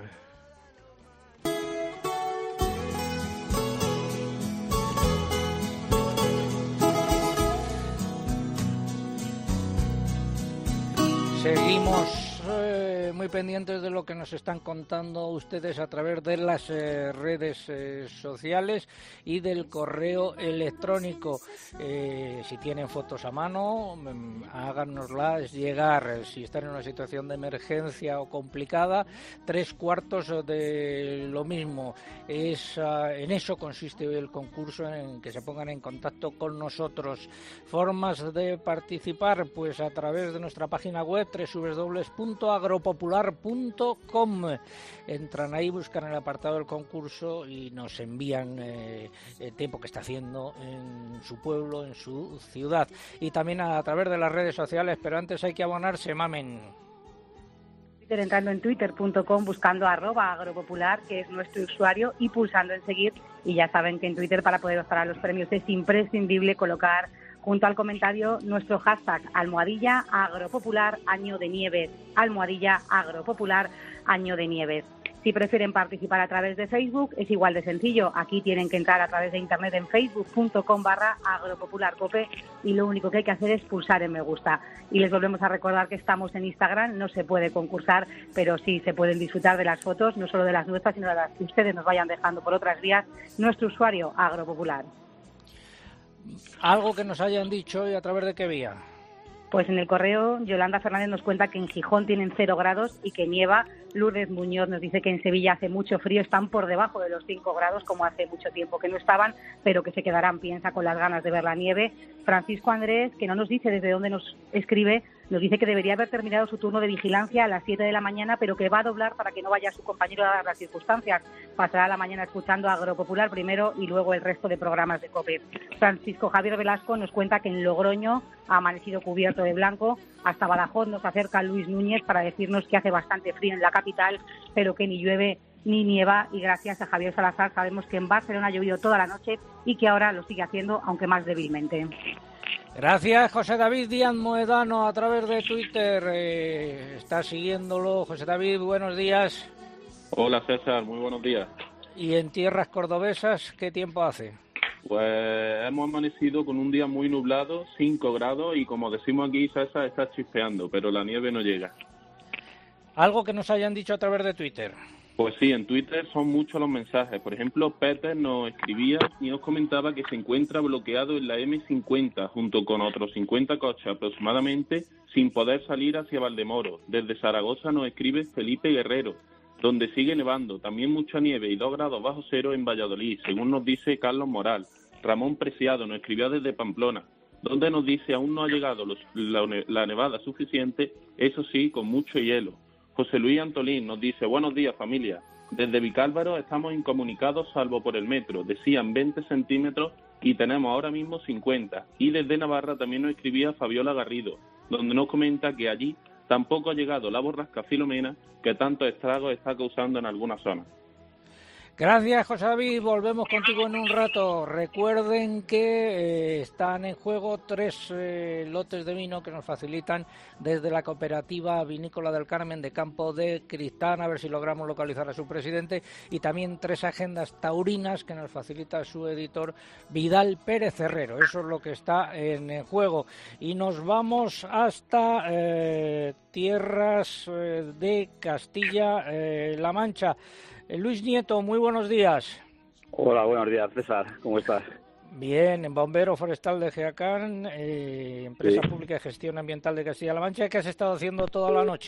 Seguimos eh, muy pendientes de lo que nos están contando ustedes a través de las eh, redes eh, sociales y del correo electrónico. Eh, si tienen fotos a mano, mm, háganoslas llegar. Si están en una situación de emergencia o complicada, tres cuartos de lo mismo. Es, uh, en eso consiste el concurso, en que se pongan en contacto con nosotros. Formas de participar, pues a través de nuestra página web doble u doble u doble u punto agropopular punto com. Entran ahí, buscan el apartado del concurso y nos envían eh, el tiempo que está haciendo en su pueblo, en su ciudad, y también a, a través de las redes sociales, pero antes hay que abonarse, mamen. Entrando en twitter punto com, buscando arroba agropopular, que es nuestro usuario, y pulsando en seguir. Y ya saben que en Twitter, para poder optar a los premios, es imprescindible colocar junto al comentario nuestro hashtag almohadilla agropopular año de nieves, almohadilla agropopular año de nieves. Si prefieren participar a través de Facebook, es igual de sencillo. Aquí tienen que entrar a través de internet en facebook punto com barra agropopularcope, y lo único que hay que hacer es pulsar en me gusta. Y les volvemos a recordar que estamos en Instagram, no se puede concursar, pero sí se pueden disfrutar de las fotos, no solo de las nuestras, sino de las que ustedes nos vayan dejando por otras vías, nuestro usuario agropopular. Algo que nos hayan dicho hoy, ¿a través de qué vía? Pues en el correo, Yolanda Fernández nos cuenta que en Gijón tienen cero grados y que nieva. Lourdes Muñoz nos dice que en Sevilla hace mucho frío, están por debajo de los cinco grados, como hace mucho tiempo que no estaban, pero que se quedarán, piensa, con las ganas de ver la nieve. Francisco Andrés, que no nos dice desde dónde nos escribe, nos dice que debería haber terminado su turno de vigilancia a las siete de la mañana, pero que va a doblar para que no vaya su compañero a dar las circunstancias. Pasará la mañana escuchando Agropopular primero y luego el resto de programas de COPE. Francisco Javier Velasco nos cuenta que en Logroño ha amanecido cubierto de blanco. Hasta Badajoz nos acerca Luis Núñez para decirnos que hace bastante frío en la capital, pero que ni llueve ni nieva, y gracias a Javier Salazar sabemos que en Barcelona ha llovido toda la noche y que ahora lo sigue haciendo, aunque más débilmente. Gracias, José David Díaz Moedano, a través de Twitter. Eh, está siguiéndolo. José David, buenos días. Hola, César, muy buenos días. ¿Y en tierras cordobesas qué tiempo hace? Pues hemos amanecido con un día muy nublado, cinco grados, y como decimos aquí, César, está chispeando, pero la nieve no llega. ¿Algo que nos hayan dicho a través de Twitter? Pues sí, en Twitter son muchos los mensajes. Por ejemplo, Peter nos escribía y nos comentaba que se encuentra bloqueado en la eme cincuenta, junto con otros cincuenta coches aproximadamente, sin poder salir hacia Valdemoro. Desde Zaragoza nos escribe Felipe Guerrero, donde sigue nevando, también mucha nieve y dos grados bajo cero en Valladolid, según nos dice Carlos Moral. Ramón Preciado nos escribió desde Pamplona, donde nos dice aún no ha llegado los, la, la nevada suficiente, eso sí, con mucho hielo. José Luis Antolín nos dice, buenos días familia, desde Vicálvaro estamos incomunicados salvo por el metro, decían veinte centímetros y tenemos ahora mismo cincuenta. Y desde Navarra también nos escribía Fabiola Garrido, donde nos comenta que allí tampoco ha llegado la borrasca Filomena, que tantos estragos está causando en algunas zonas. Gracias, José David. Volvemos contigo en un rato. Recuerden que eh, están en juego tres eh, lotes de vino que nos facilitan desde la cooperativa vinícola del Carmen de Campo de Cristán, a ver si logramos localizar a su presidente, y también tres agendas taurinas que nos facilita su editor Vidal Pérez Herrero. Eso es lo que está en juego. Y nos vamos hasta eh, tierras eh, de Castilla-La Mancha. Luis Nieto, muy buenos días. Hola, buenos días, César. ¿Cómo estás? Bien, en bombero forestal de Geacán, eh, empresa sí. pública de gestión ambiental de Castilla-La Mancha. ¿Qué has estado haciendo toda la noche?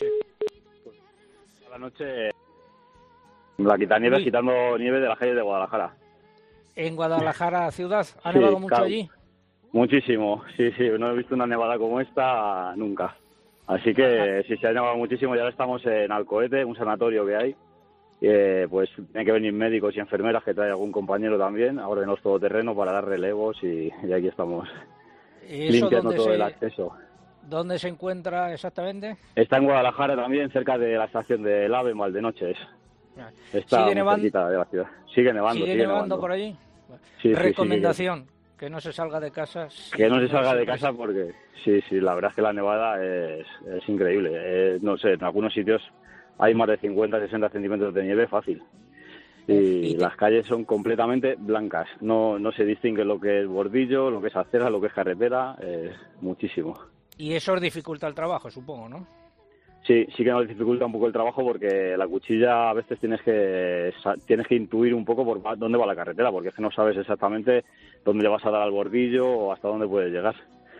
Toda la noche la quitanieves, quitando nieve de la calle de Guadalajara. En Guadalajara ciudad, ¿ha sí, nevado mucho claro. allí? Muchísimo, sí, sí, no he visto una nevada como esta nunca. Así que sí, se ha nevado muchísimo y ahora estamos en Alcohete, un sanatorio que hay. Eh, pues tienen que venir médicos y enfermeras, que trae algún compañero también, a ordenos todoterreno para dar relevos, y, y aquí estamos limpiando todo se, el acceso. ¿Dónde se encuentra exactamente? Está en Guadalajara también, cerca de la estación del AVE en Valdenoches. Está ¿Sigue nevando? cerquita de la ciudad. Sigue nevando. ¿Sigue, sigue nevando, nevando por allí? Sí, Recomendación, sí, sí, que no se salga de casa. Que no se salga de casa porque, sí, sí, la verdad es que la nevada es, es increíble. Eh, no sé, en algunos sitios hay más de cincuenta, sesenta centímetros de nieve fácil. Y, y te... las calles son completamente blancas. No no se distingue lo que es bordillo, lo que es acera, lo que es carretera, eh, muchísimo. Y eso dificulta el trabajo, supongo, ¿no? Sí, sí que nos dificulta un poco el trabajo porque la cuchilla a veces tienes que tienes que intuir un poco por dónde va la carretera, porque es que no sabes exactamente dónde le vas a dar al bordillo o hasta dónde puedes llegar.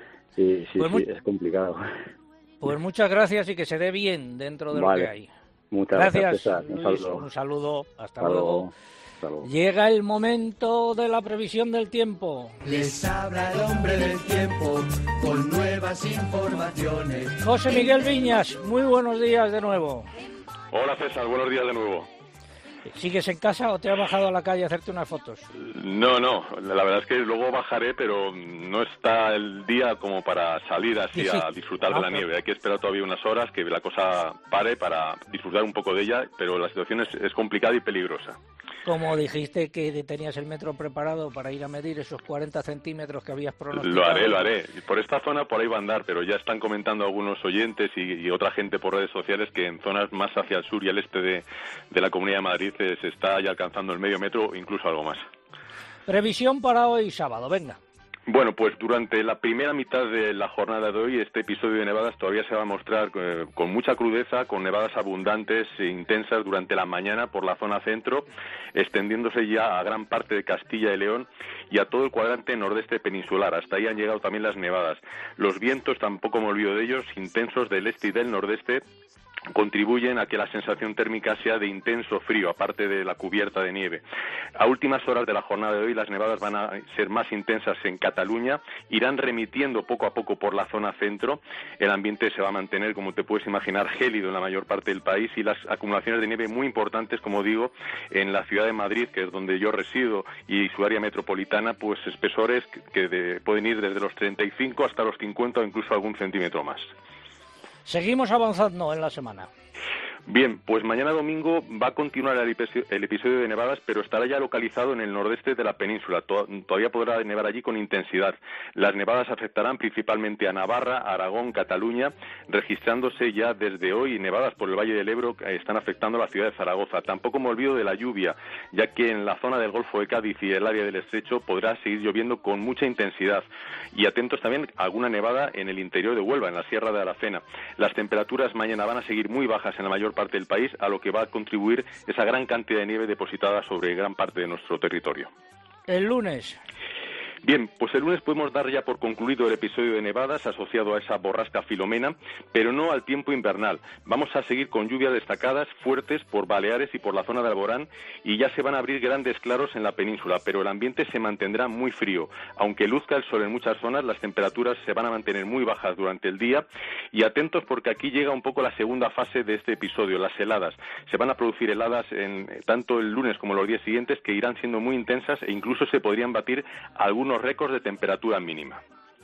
Sí, sí, pues sí, muy... es complicado. Pues muchas gracias y que se dé bien dentro de vale. lo que hay. Muchas gracias, gracias César. Un Luis, saludo. un saludo. Hasta, hasta luego. luego. Hasta luego. Llega el momento de la previsión del tiempo. Les habla el hombre del tiempo con nuevas informaciones. José Miguel Viñas, muy buenos días de nuevo. Hola César, buenos días de nuevo. ¿Sigues en casa o te has bajado a la calle a hacerte unas fotos? No, no, la verdad es que luego bajaré, pero no está el día como para salir así sí, sí. a disfrutar ah, de la nieve. Hay que esperar todavía unas horas que la cosa pare para disfrutar un poco de ella, pero la situación es, es complicada y peligrosa. Como dijiste que tenías el metro preparado para ir a medir esos cuarenta centímetros que habías pronosticado. Lo haré, lo haré. Por esta zona por ahí va a andar, pero ya están comentando algunos oyentes y, y otra gente por redes sociales que en zonas más hacia el sur y el este de, de la Comunidad de Madrid eh, se está ya alcanzando el medio metro, incluso algo más. Previsión para hoy sábado, venga. Bueno, pues durante la primera mitad de la jornada de hoy, este episodio de nevadas todavía se va a mostrar eh, con mucha crudeza, con nevadas abundantes e intensas durante la mañana por la zona centro, extendiéndose ya a gran parte de Castilla y León y a todo el cuadrante nordeste peninsular. Hasta ahí han llegado también las nevadas. Los vientos, tampoco me olvido de ellos, intensos del este y del nordeste, contribuyen a que la sensación térmica sea de intenso frío, aparte de la cubierta de nieve. A últimas horas de la jornada de hoy, las nevadas van a ser más intensas en Cataluña, irán remitiendo poco a poco por la zona centro, el ambiente se va a mantener, como te puedes imaginar, gélido en la mayor parte del país y las acumulaciones de nieve muy importantes, como digo, en la ciudad de Madrid, que es donde yo resido, y su área metropolitana, pues espesores que de, pueden ir desde los treinta y cinco hasta los cincuenta o incluso algún centímetro más. Seguimos avanzando en la semana. Bien, pues mañana domingo va a continuar el episodio, el episodio de nevadas, pero estará ya localizado en el nordeste de la península. Todavía podrá nevar allí con intensidad. Las nevadas afectarán principalmente a Navarra, Aragón, Cataluña, registrándose ya desde hoy nevadas por el Valle del Ebro que están afectando a la ciudad de Zaragoza. Tampoco me olvido de la lluvia, ya que en la zona del Golfo de Cádiz y el área del Estrecho podrá seguir lloviendo con mucha intensidad. Y atentos también a alguna nevada en el interior de Huelva, en la Sierra de Aracena. Las temperaturas mañana van a seguir muy bajas en la mayor parte del país, a lo que va a contribuir esa gran cantidad de nieve depositada sobre gran parte de nuestro territorio. El lunes. Bien, pues el lunes podemos dar ya por concluido el episodio de nevadas asociado a esa borrasca Filomena, pero no al tiempo invernal. Vamos a seguir con lluvias destacadas, fuertes, por Baleares y por la zona de Alborán, y ya se van a abrir grandes claros en la península, pero el ambiente se mantendrá muy frío. Aunque luzca el sol en muchas zonas, las temperaturas se van a mantener muy bajas durante el día, y atentos porque aquí llega un poco la segunda fase de este episodio, las heladas. Se van a producir heladas en, tanto el lunes como los días siguientes, que irán siendo muy intensas e incluso se podrían batir algunos récords de temperatura mínima.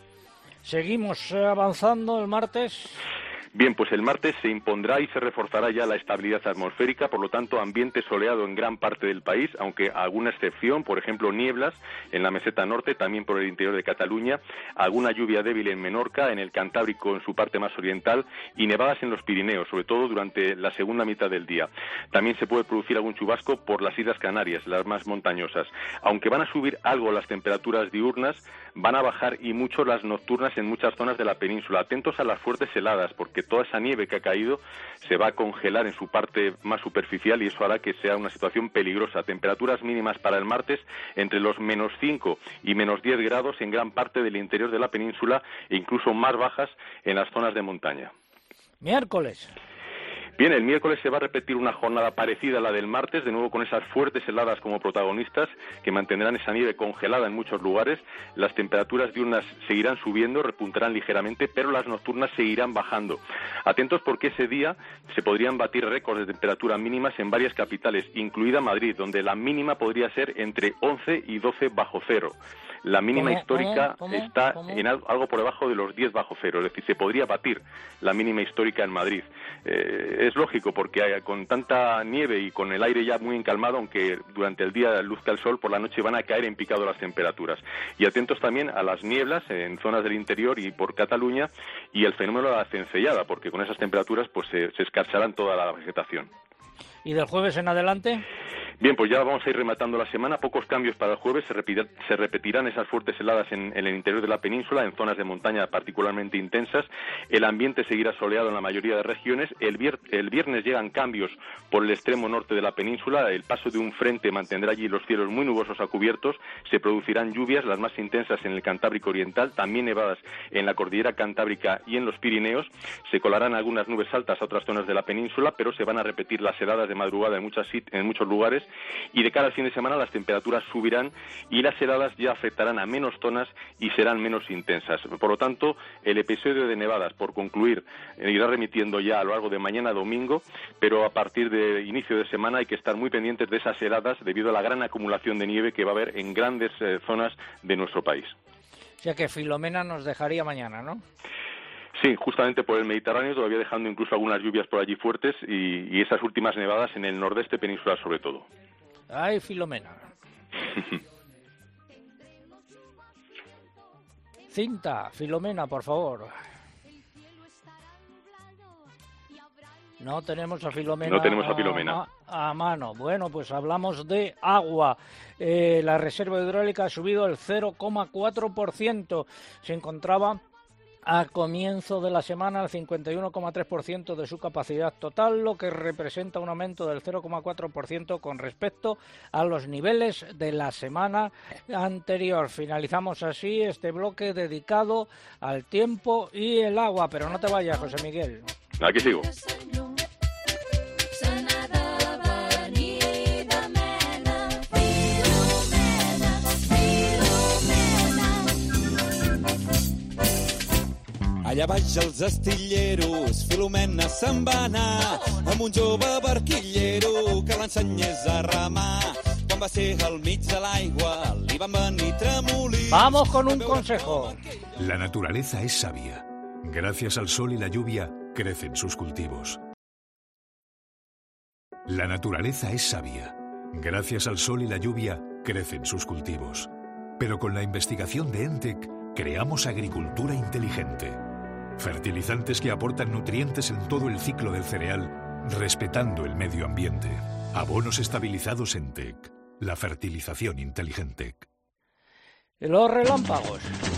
Seguimos avanzando el martes. Bien, pues el martes se impondrá y se reforzará ya la estabilidad atmosférica, por lo tanto ambiente soleado en gran parte del país, aunque alguna excepción, por ejemplo nieblas en la meseta norte, también por el interior de Cataluña, alguna lluvia débil en Menorca, en el Cantábrico en su parte más oriental y nevadas en los Pirineos, sobre todo durante la segunda mitad del día. También se puede producir algún chubasco por las Islas Canarias, las más montañosas. Aunque van a subir algo las temperaturas diurnas, van a bajar y mucho las nocturnas en muchas zonas de la península. Atentos a las fuertes heladas, porque toda esa nieve que ha caído se va a congelar en su parte más superficial y eso hará que sea una situación peligrosa. Temperaturas mínimas para el martes entre los menos cinco y menos diez grados en gran parte del interior de la península e incluso más bajas en las zonas de montaña. Miércoles. Bien, el miércoles se va a repetir una jornada parecida a la del martes, de nuevo con esas fuertes heladas como protagonistas que mantendrán esa nieve congelada en muchos lugares. Las temperaturas diurnas seguirán subiendo, repuntarán ligeramente, pero las nocturnas seguirán bajando. Atentos porque ese día se podrían batir récords de temperatura mínimas en varias capitales, incluida Madrid, donde la mínima podría ser entre once y doce bajo cero. La mínima ¿Cómo, histórica cómo, cómo, está cómo? en algo, algo por debajo de los diez bajo cero, es decir, se podría batir la mínima histórica en Madrid. Eh, es lógico porque hay, con tanta nieve y con el aire ya muy encalmado, aunque durante el día luzca el sol, por la noche van a caer en picado las temperaturas. Y atentos también a las nieblas en zonas del interior y por Cataluña y el fenómeno de la cencellada, porque con esas temperaturas pues se, se escarcharán toda la vegetación. ¿Y del jueves en adelante? Bien, pues ya vamos a ir rematando la semana. Pocos cambios para el jueves. Se, repetir, se repetirán esas fuertes heladas en, en el interior de la península, en zonas de montaña particularmente intensas. El ambiente seguirá soleado en la mayoría de regiones. El, vier, el viernes llegan cambios por el extremo norte de la península. El paso de un frente mantendrá allí los cielos muy nubosos a cubiertos. Se producirán lluvias, las más intensas en el Cantábrico Oriental, también nevadas en la cordillera Cantábrica y en los Pirineos. Se colarán algunas nubes altas a otras zonas de la península, pero se van a repetir las heladas de madrugada en, muchas, en muchos lugares. Y de cara al fin de semana las temperaturas subirán y las heladas ya afectarán a menos zonas y serán menos intensas. Por lo tanto, el episodio de nevadas, por concluir, irá remitiendo ya a lo largo de mañana domingo, pero a partir de inicio de semana hay que estar muy pendientes de esas heladas debido a la gran acumulación de nieve que va a haber en grandes eh, zonas de nuestro país. O sea que Filomena nos dejaría mañana, ¿no? Sí, justamente por el Mediterráneo, todavía dejando incluso algunas lluvias por allí fuertes y, y esas últimas nevadas en el nordeste peninsular sobre todo. Ay, Filomena. Cinta, Filomena, por favor. No tenemos a Filomena. No tenemos a Filomena. A, a mano. Bueno, pues hablamos de agua. Eh, la reserva hidráulica ha subido el cero coma cuatro por ciento. Se encontraba a comienzo de la semana al cincuenta y uno coma tres por ciento de su capacidad total, lo que representa un aumento del cero coma cuatro por ciento con respecto a los niveles de la semana anterior. Finalizamos así este bloque dedicado al tiempo y el agua, pero no te vayas, José Miguel. Aquí sigo. Allà baix els astilleros, Filomena se'n va anar amb un jove barquillero que l'ensenyés a remar. Quan va ser al mig de l'aigua, li van venir tremolins. Vamos con un consejo. La naturaleza es sabia. Gracias al sol y la lluvia, crecen sus cultivos. La naturaleza es sabia. Gracias al sol y la lluvia, crecen sus cultivos. Pero con la investigación de ENTEC, creamos agricultura inteligente. Fertilizantes que aportan nutrientes en todo el ciclo del cereal, respetando el medio ambiente. Abonos estabilizados ENTEC. La fertilización inteligente. Los relámpagos.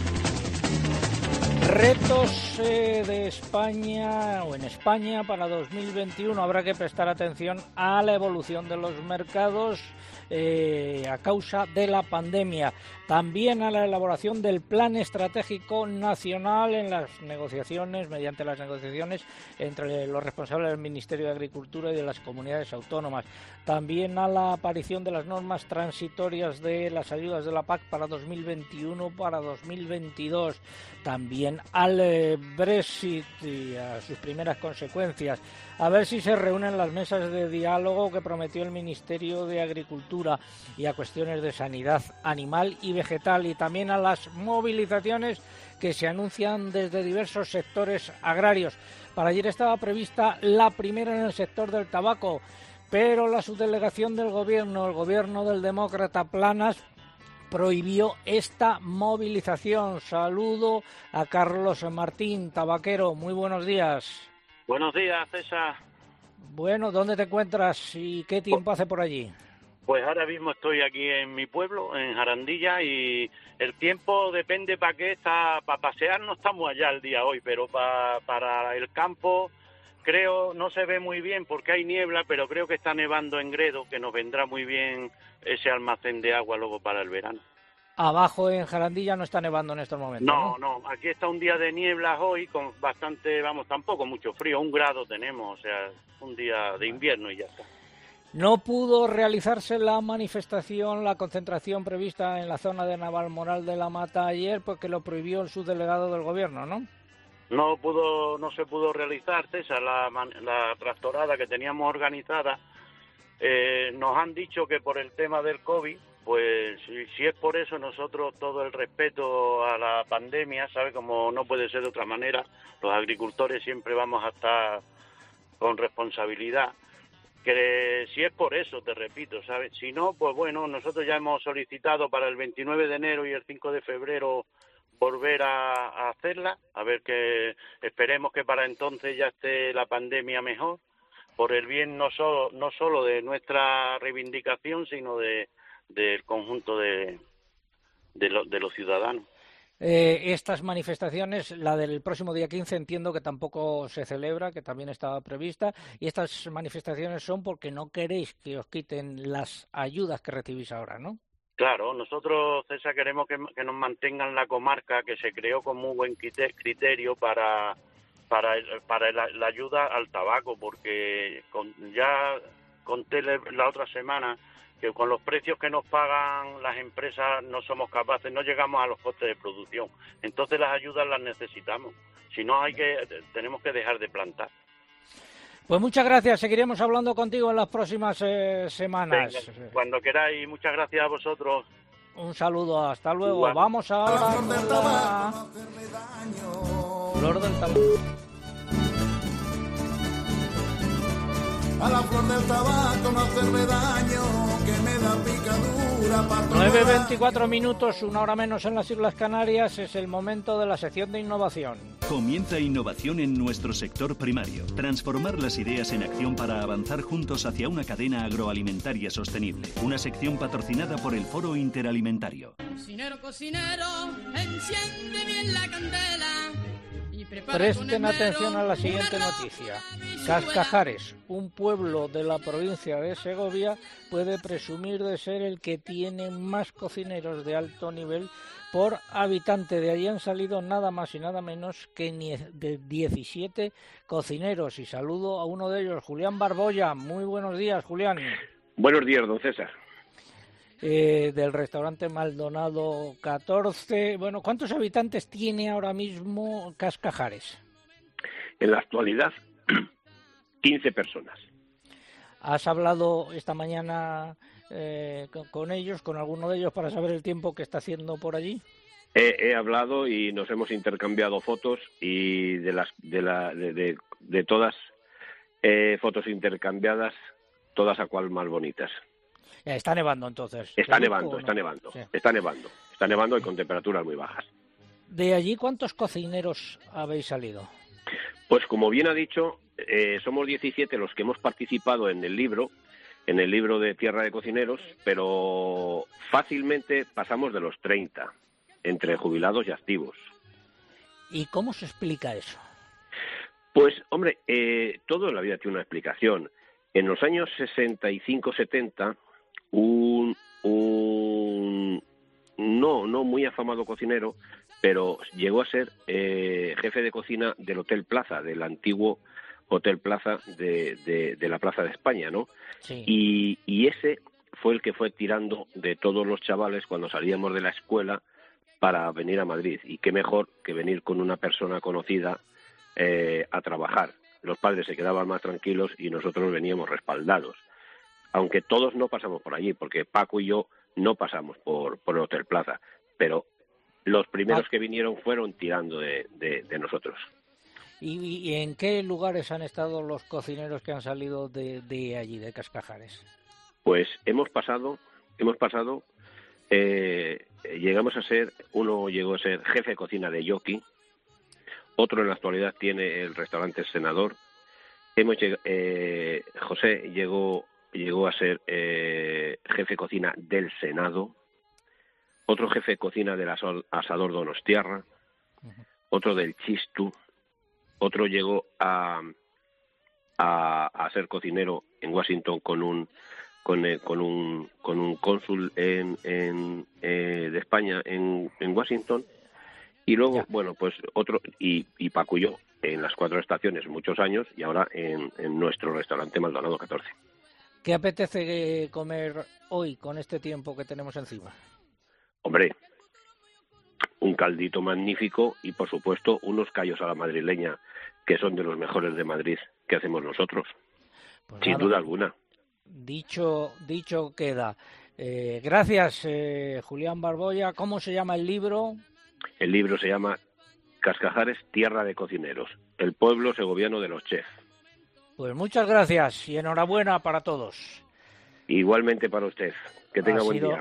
Retos eh, de España o en España para dos mil veintiuno. Habrá que prestar atención a la evolución de los mercados eh, a causa de la pandemia. También a la elaboración del Plan Estratégico Nacional en las negociaciones, mediante las negociaciones entre los responsables del Ministerio de Agricultura y de las comunidades autónomas. También a la aparición de las normas transitorias de las ayudas de la P A C para dos mil veintiuno, para dos mil veintidós. También al eh, Brexit y a sus primeras consecuencias. A ver si se reúnen las mesas de diálogo que prometió el Ministerio de Agricultura y a cuestiones de sanidad animal y vegetal, y también a las movilizaciones que se anuncian desde diversos sectores agrarios. Para ayer estaba prevista la primera en el sector del tabaco, pero la subdelegación del Gobierno, el Gobierno del demócrata Planas, prohibió esta movilización. Saludo a Carlos Martín, tabaquero. Muy buenos días. Buenos días, César. Bueno, ¿dónde te encuentras y qué tiempo hace por allí? Pues ahora mismo estoy aquí en mi pueblo, en Jarandilla, y el tiempo depende para qué está. Para pasear no estamos allá el día hoy, pero para, para el campo creo no se ve muy bien porque hay niebla, pero creo que está nevando en Gredo, que nos vendrá muy bien ese almacén de agua luego para el verano. Abajo en Jarandilla no está nevando en estos momentos. No, no, no, aquí está un día de nieblas hoy con bastante, vamos, tampoco mucho frío, un grado tenemos, o sea, un día de invierno y ya está. No pudo realizarse la manifestación, la concentración prevista en la zona de Navalmoral de la Mata ayer porque lo prohibió el subdelegado del Gobierno, ¿no? No pudo, no se pudo realizar, César, la, la tractorada que teníamos organizada. Eh, nos han dicho que por el tema del COVID, pues si, si es por eso, nosotros todo el respeto a la pandemia, ¿sabe? Como no puede ser de otra manera, los agricultores siempre vamos a estar con responsabilidad. Que si es por eso, te repito, ¿sabes? Si no, pues bueno, nosotros ya hemos solicitado para el veintinueve de enero y el cinco de febrero volver a, a hacerla, a ver que esperemos que para entonces ya esté la pandemia mejor, por el bien no solo, no solo de nuestra reivindicación, sino de del conjunto de, de, lo, de los ciudadanos. Eh, estas manifestaciones, la del próximo día quince, entiendo que tampoco se celebra, que también estaba prevista, y estas manifestaciones son porque no queréis que os quiten las ayudas que recibís ahora, ¿no? Claro, nosotros, César, queremos que, que nos mantengan la comarca, que se creó con muy buen criterio para para el, para la, la ayuda al tabaco, porque con, ya conté la otra semana que con los precios que nos pagan las empresas no somos capaces, no llegamos a los costes de producción. Entonces las ayudas las necesitamos. Si no, hay que tenemos que dejar de plantar. Pues muchas gracias. Seguiremos hablando contigo en las próximas eh, semanas. Venga, cuando queráis. Muchas gracias a vosotros. Un saludo. Hasta luego. Igual. Vamos ahora con la flor del tabaco. A la flor del tabaco no hacerle daño, que me da picadura para nueve veinticuatro minutos, una hora menos en las Islas Canarias, es el momento de la sección de innovación. Comienza innovación en nuestro sector primario. Transformar las ideas en acción para avanzar juntos hacia una cadena agroalimentaria sostenible. Una sección patrocinada por el Foro Interalimentario. Cocinero, cocinero, enciende bien la candela. Presten atención a la siguiente noticia. Cascajares, un pueblo de la provincia de Segovia, puede presumir de ser el que tiene más cocineros de alto nivel por habitante. De allí han salido nada más y nada menos que de diecisiete cocineros. Y saludo a uno de ellos, Julián Barboya. Muy buenos días, Julián. Buenos días, don César. Eh, del restaurante Maldonado catorce. Bueno, ¿cuántos habitantes tiene ahora mismo Cascajares? En la actualidad, quince personas. ¿Has hablado esta mañana eh, con, con ellos, con alguno de ellos, para saber el tiempo que está haciendo por allí? He, he hablado y nos hemos intercambiado fotos y de las de la de, de, de todas eh, fotos intercambiadas, todas a cual más bonitas. Está nevando entonces. Está nevando, no? está nevando, sí. está nevando, está nevando y con temperaturas muy bajas. ¿De allí cuántos cocineros habéis salido? Pues como bien ha dicho, eh, somos diecisiete los que hemos participado en el libro, en el libro de Tierra de Cocineros, pero fácilmente pasamos de los treinta, entre jubilados y activos. ¿Y cómo se explica eso? Pues, hombre, eh, todo en la vida tiene una explicación. En los años sesenta y cinco setenta, Un, un no no muy afamado cocinero, pero llegó a ser eh, jefe de cocina del Hotel Plaza, del antiguo Hotel Plaza de, de, de la Plaza de España, ¿no? Sí. Y, y ese fue el que fue tirando de todos los chavales cuando salíamos de la escuela para venir a Madrid. Y qué mejor que venir con una persona conocida eh, a trabajar. Los padres se quedaban más tranquilos y nosotros veníamos respaldados. Aunque todos no pasamos por allí, porque Paco y yo no pasamos por, por el Hotel Plaza, pero los primeros que vinieron fueron tirando de, de, de nosotros. ¿Y, ¿Y en qué lugares han estado los cocineros que han salido de, de allí, de Cascajares? Pues hemos pasado, hemos pasado, eh, llegamos a ser, uno llegó a ser jefe de cocina de Yoki, otro en la actualidad tiene el restaurante Senador, hemos llegado, eh, José llegó llegó a ser eh, jefe de cocina del Senado, otro jefe de cocina del Asador Donostiarra, uh-huh. otro del Chistu, otro llegó a, a, a ser cocinero en Washington con un con, eh, con un con un cónsul en, en eh, de España en, en Washington, y luego, ya. bueno, pues otro, y, y Paco y yo en las cuatro estaciones muchos años, y ahora en, en nuestro restaurante Maldonado catorce. ¿Qué apetece comer hoy con este tiempo que tenemos encima? Hombre, un caldito magnífico y, por supuesto, unos callos a la madrileña, que son de los mejores de Madrid que hacemos nosotros, pues sin nada, duda alguna. Dicho, dicho queda. Eh, gracias, eh, Julián Barboya. ¿Cómo se llama el libro? El libro se llama Cascajares, Tierra de Cocineros, el pueblo segoviano de los chefs. Pues muchas gracias y enhorabuena para todos. Igualmente para usted. Que tenga ha buen sido, día.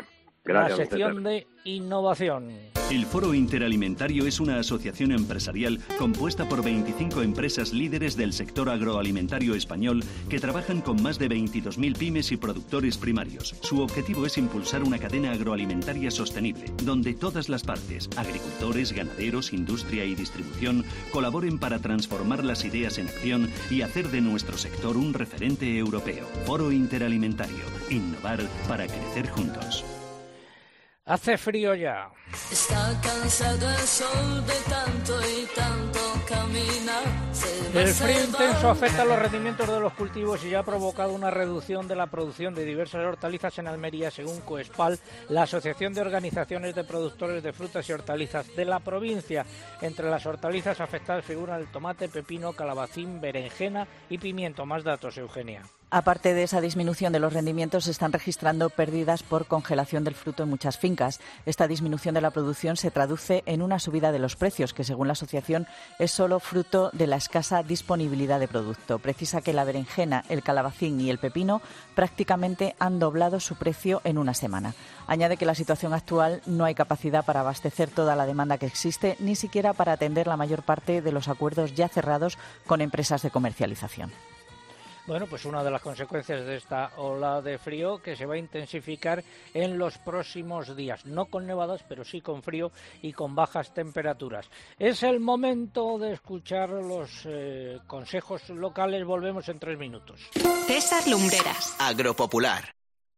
Gracias, la sección César. de innovación. El Foro Interalimentario es una asociación empresarial compuesta por veinticinco empresas líderes del sector agroalimentario español que trabajan con más de veintidós mil pymes y productores primarios. Su objetivo es impulsar una cadena agroalimentaria sostenible, donde todas las partes, agricultores, ganaderos, industria y distribución, colaboren para transformar las ideas en acción y hacer de nuestro sector un referente europeo. Foro Interalimentario. Innovar para crecer juntos. Hace frío ya. Está cansado el sol de tanto y tanto caminar. El frío intenso afecta a los rendimientos de los cultivos y ya ha provocado una reducción de la producción de diversas hortalizas en Almería, según Coespal, la Asociación de Organizaciones de Productores de Frutas y Hortalizas de la provincia. Entre las hortalizas afectadas figuran el tomate, pepino, calabacín, berenjena y pimiento. Más datos, Eugenia. Aparte de esa disminución de los rendimientos, se están registrando pérdidas por congelación del fruto en muchas fincas. Esta disminución de la producción se traduce en una subida de los precios, que según la asociación es solo fruto de la escasa disponibilidad de producto. Precisa que la berenjena, el calabacín y el pepino prácticamente han doblado su precio en una semana. Añade que la situación actual no hay capacidad para abastecer toda la demanda que existe, ni siquiera para atender la mayor parte de los acuerdos ya cerrados con empresas de comercialización. Bueno, pues una de las consecuencias de esta ola de frío que se va a intensificar en los próximos días. No con nevadas, pero sí con frío y con bajas temperaturas. Es el momento de escuchar los eh, consejos locales. Volvemos en tres minutos. César Lumbreras. Agropopular.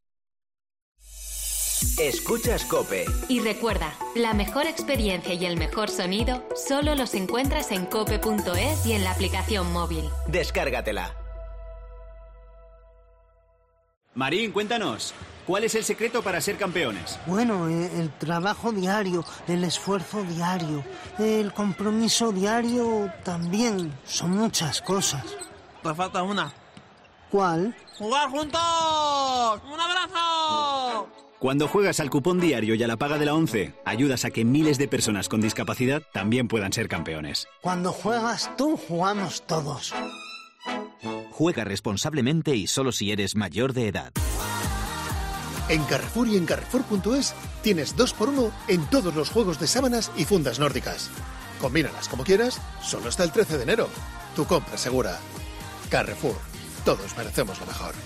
Escuchas COPE. Y recuerda, la mejor experiencia y el mejor sonido solo los encuentras en cope punto es y en la aplicación móvil. Descárgatela. Marín, cuéntanos, ¿cuál es el secreto para ser campeones? Bueno, eh, el trabajo diario, el esfuerzo diario, el compromiso diario también. Son muchas cosas. Te falta una. ¿Cuál? ¡Jugar juntos! ¡Un abrazo! Cuando juegas al cupón diario y a la paga de la ONCE, ayudas a que miles de personas con discapacidad también puedan ser campeones. Cuando juegas tú, jugamos todos. Juega responsablemente y solo si eres mayor de edad. En Carrefour y en Carrefour punto es tienes dos por uno en todos los juegos de sábanas y fundas nórdicas. Combínalas como quieras, solo hasta el trece de enero. Tu compra segura. Carrefour. Todos merecemos lo mejor.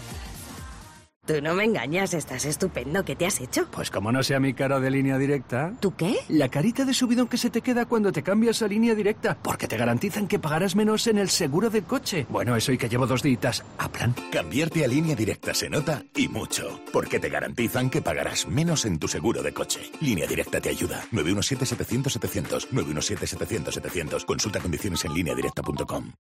Tú no me engañas, estás estupendo. ¿Qué te has hecho? Pues como no sea mi cara de Línea Directa... ¿Tú qué? La carita de subidón que se te queda cuando te cambias a Línea Directa, porque te garantizan que pagarás menos en el seguro del coche. Bueno, eso y que llevo dos días a plan. Cambiarte a Línea Directa se nota y mucho, porque te garantizan que pagarás menos en tu seguro de coche. Línea Directa te ayuda. nueve uno siete, setecientos, setecientos. nueve uno siete, setecientos, setecientos. Consulta condiciones en línea directa punto com.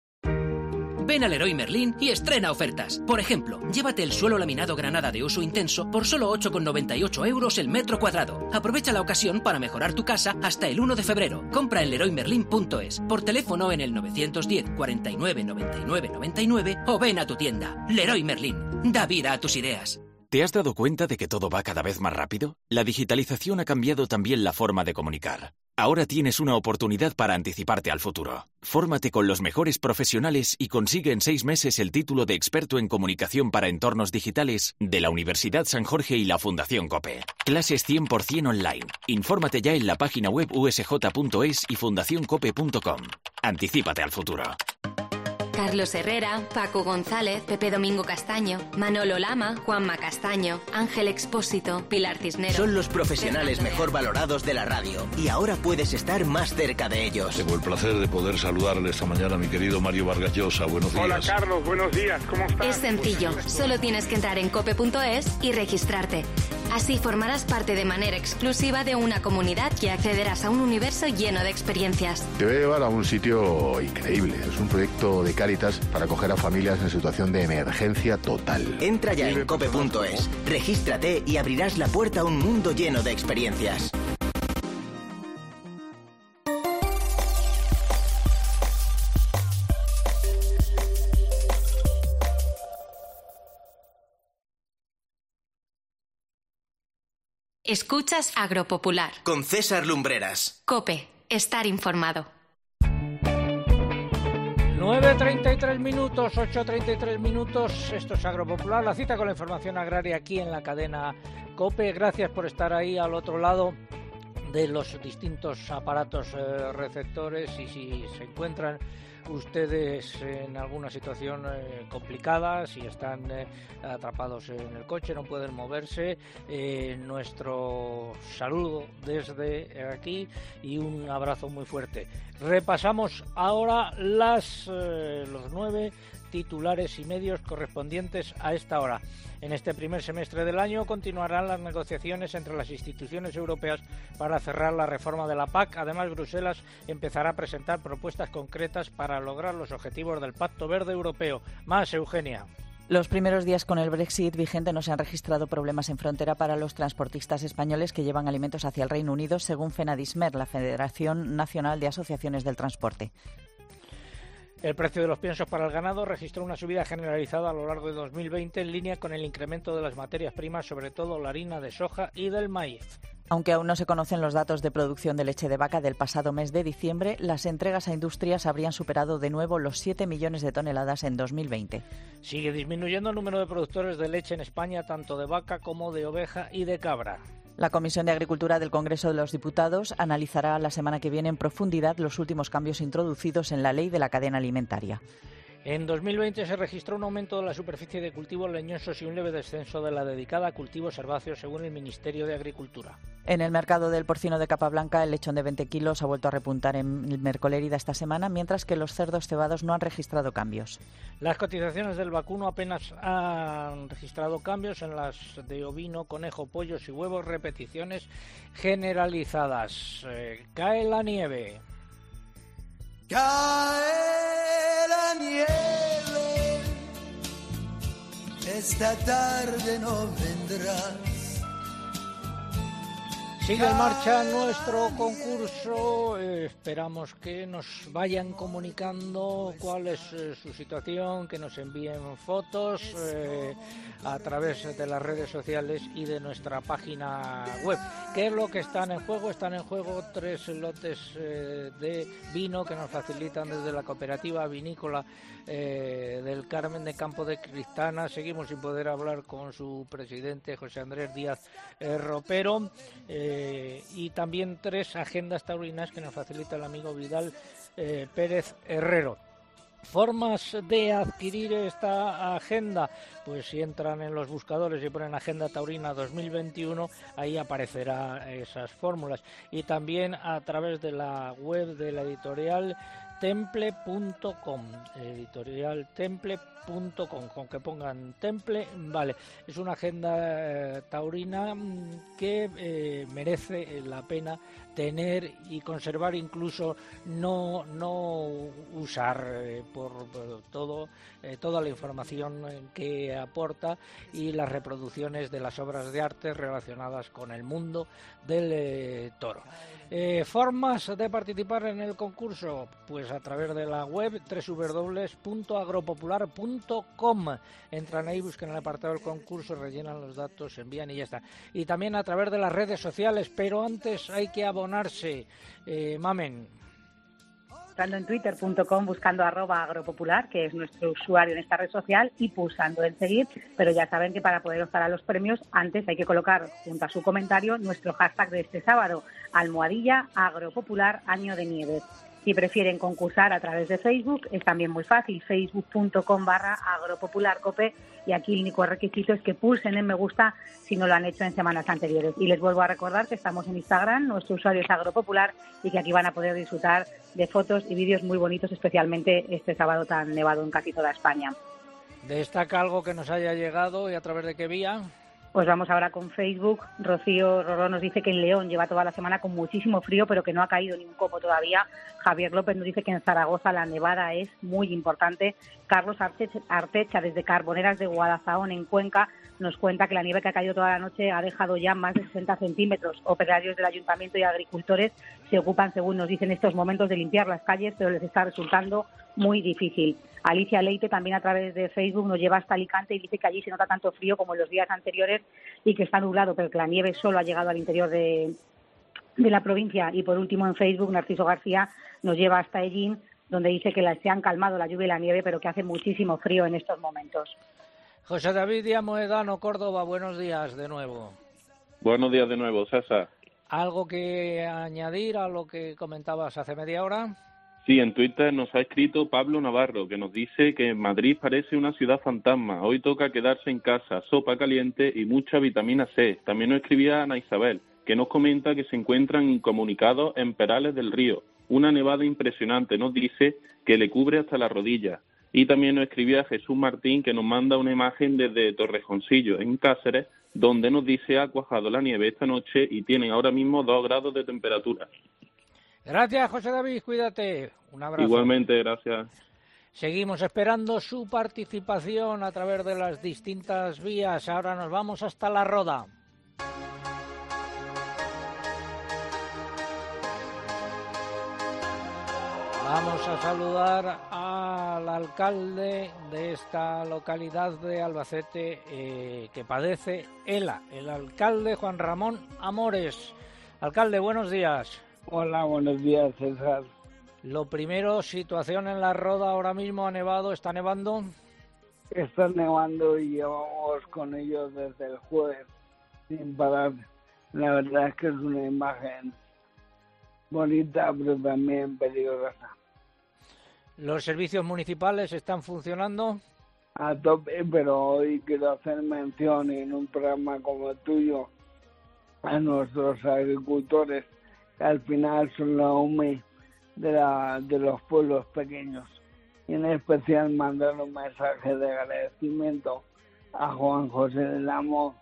Ven al Leroy Merlin y estrena ofertas. Por ejemplo, llévate el suelo laminado granada de uso intenso por solo ocho con noventa y ocho euros el metro cuadrado. Aprovecha la ocasión para mejorar tu casa hasta el uno de febrero. Compra en leroy merlin punto es, por teléfono en el novecientos diez, cuarenta y nueve, noventa y nueve, noventa y nueve o ven a tu tienda. Leroy Merlin. Da vida a tus ideas. ¿Te has dado cuenta de que todo va cada vez más rápido? La digitalización ha cambiado también la forma de comunicar. Ahora tienes una oportunidad para anticiparte al futuro. Fórmate con los mejores profesionales y consigue en seis meses el título de experto en comunicación para entornos digitales de la Universidad San Jorge y la Fundación COPE. Clases cien por ciento online. Infórmate ya en la página web u s j punto es y fundación cope punto com. Anticípate al futuro. Carlos Herrera, Paco González, Pepe Domingo Castaño, Manolo Lama, Juanma Castaño, Ángel Expósito, Pilar Cisneros. Son los profesionales mejor valorados de la radio y ahora puedes estar más cerca de ellos. Tengo el placer de poder saludarle esta mañana a mi querido Mario Vargas Llosa. Buenos días. Hola Carlos, buenos días, ¿cómo estás? Es sencillo, solo tienes que entrar en cope punto es y registrarte. Así formarás parte de manera exclusiva de una comunidad y accederás a un universo lleno de experiencias. Te voy a llevar a un sitio increíble. Es un proyecto de Cáritas para acoger a familias en situación de emergencia total. Entra ya en cope punto es, regístrate y abrirás la puerta a un mundo lleno de experiencias. Escuchas Agropopular. Con César Lumbreras. COPE. Estar informado. nueve treinta y tres minutos, ocho treinta y tres minutos. Esto es Agropopular. La cita con la información agraria aquí en la cadena COPE. Gracias por estar ahí al otro lado de los distintos aparatos eh, receptores, y si se encuentran ustedes en alguna situación eh, complicada, si están eh, atrapados en el coche, no pueden moverse, eh, nuestro saludo desde aquí y un abrazo muy fuerte. Repasamos ahora las eh, los nueve titulares y medios correspondientes a esta hora. En este primer semestre del año continuarán las negociaciones entre las instituciones europeas para cerrar la reforma de la P A C. Además, Bruselas empezará a presentar propuestas concretas para lograr los objetivos del Pacto Verde Europeo. Más, Eugenia. Los primeros días con el Brexit vigente no se han registrado problemas en frontera para los transportistas españoles que llevan alimentos hacia el Reino Unido, según FENADISMER, la Federación Nacional de Asociaciones del Transporte. El precio de los piensos para el ganado registró una subida generalizada a lo largo de dos mil veinte en línea con el incremento de las materias primas, sobre todo la harina de soja y del maíz. Aunque aún no se conocen los datos de producción de leche de vaca del pasado mes de diciembre, las entregas a industrias habrían superado de nuevo los siete millones de toneladas en dos mil veinte. Sigue disminuyendo el número de productores de leche en España, tanto de vaca como de oveja y de cabra. La Comisión de Agricultura del Congreso de los Diputados analizará la semana que viene en profundidad los últimos cambios introducidos en la ley de la cadena alimentaria. En dos mil veinte se registró un aumento de la superficie de cultivos leñosos y un leve descenso de la dedicada a cultivos herbáceos, según el Ministerio de Agricultura. En el mercado del porcino de capa blanca, el lechón de veinte kilos ha vuelto a repuntar en Mercolerida esta semana, mientras que los cerdos cebados no han registrado cambios. Las cotizaciones del vacuno apenas han registrado cambios. En las de ovino, conejo, pollos y huevos, repeticiones generalizadas. Eh, cae la nieve. Cae la nieve, esta tarde no vendrás. Sigue en marcha nuestro concurso. Eh, esperamos que nos vayan comunicando cuál es eh, su situación, que nos envíen fotos eh, a través de las redes sociales y de nuestra página web. ¿Qué es lo que están en juego? Están en juego tres lotes eh, de vino que nos facilitan desde la cooperativa vinícola eh, del Carmen de Campo de Cristana. Seguimos sin poder hablar con su presidente, José Andrés Díaz eh, Ropero. Eh, y también tres agendas taurinas que nos facilita el amigo Vidal eh, Pérez Herrero. Formas de adquirir esta agenda, pues si entran en los buscadores y ponen Agenda Taurina dos mil veintiuno, ahí aparecerá esas fórmulas, y también a través de la web de la editorial temple punto com, editorial temple punto com, con que pongan Temple, vale. Es una agenda eh, taurina que eh, merece la pena tener y conservar, incluso no no usar eh, por, por todo eh, toda la información que aporta y las reproducciones de las obras de arte relacionadas con el mundo del eh, toro. Eh, formas de participar en el concurso, pues a través de la web doble u doble u doble u punto agropopular punto com. Entran ahí, buscan el apartado del concurso, rellenan los datos, envían y ya está. Y también a través de las redes sociales, pero antes hay que abonarse. Eh, Mamen. Entrando en twitter punto com, buscando arroba agropopular, que es nuestro usuario en esta red social, y pulsando en seguir. Pero ya saben que para poder optar a los premios, antes hay que colocar junto a su comentario nuestro hashtag de este sábado, almohadilla agropopular año de nieves. Si prefieren concursar a través de Facebook, es también muy fácil, facebook punto com barra agropopularcope, y aquí el único requisito es que pulsen en me gusta si no lo han hecho en semanas anteriores. Y les vuelvo a recordar que estamos en Instagram, nuestro usuario es agropopular, y que aquí van a poder disfrutar de fotos y vídeos muy bonitos, especialmente este sábado tan nevado en casi toda España. ¿Destaca algo que nos haya llegado y a través de qué vía? Pues vamos ahora con Facebook. Rocío Rorró nos dice que en León lleva toda la semana con muchísimo frío, pero que no ha caído ni un copo todavía. Javier López nos dice que en Zaragoza la nevada es muy importante. Carlos Artecha, desde Carboneras de Guadalajara, en Cuenca, nos cuenta que la nieve que ha caído toda la noche ha dejado ya más de sesenta centímetros. Operarios del ayuntamiento y agricultores se ocupan, según nos dicen, estos momentos de limpiar las calles, pero les está resultando muy difícil. Alicia Leite, también a través de Facebook, nos lleva hasta Alicante y dice que allí se nota tanto frío como en los días anteriores y que está nublado, pero que la nieve solo ha llegado al interior de, de la provincia. Y por último, en Facebook, Narciso García nos lleva hasta Ellín, donde dice que se han calmado la lluvia y la nieve, pero que hace muchísimo frío en estos momentos. José David Díaz Moedano, Córdoba, buenos días de nuevo. Buenos días de nuevo, César. ¿Algo que añadir a lo que comentabas hace media hora? Sí, en Twitter nos ha escrito Pablo Navarro, que nos dice que Madrid parece una ciudad fantasma. Hoy toca quedarse en casa, sopa caliente y mucha vitamina C. También nos escribía Ana Isabel, que nos comenta que se encuentran incomunicados en Perales del Río. Una nevada impresionante, nos dice que le cubre hasta las rodillas. Y también nos escribía Jesús Martín, que nos manda una imagen desde Torrejoncillo, en Cáceres, donde nos dice ha cuajado la nieve esta noche y tienen ahora mismo dos grados de temperatura. Gracias, José David, cuídate. Un abrazo. Igualmente, gracias. Seguimos esperando su participación a través de las distintas vías. Ahora nos vamos hasta La Roda. Vamos a saludar al alcalde de esta localidad de Albacete eh, que padece ELA, el alcalde Juan Ramón Amores. Alcalde, buenos días. Hola, buenos días, César. Lo primero, situación en La Roda ahora mismo, ha nevado, está nevando. Está nevando y llevamos con ellos desde el jueves sin parar. La verdad es que es una imagen bonita, pero también peligrosa. ¿Los servicios municipales están funcionando? A tope, pero hoy quiero hacer mención en un programa como el tuyo a nuestros agricultores, que al final son la U M E de, la, de los pueblos pequeños. Y en especial mandar un mensaje de agradecimiento a Juan José del Amo,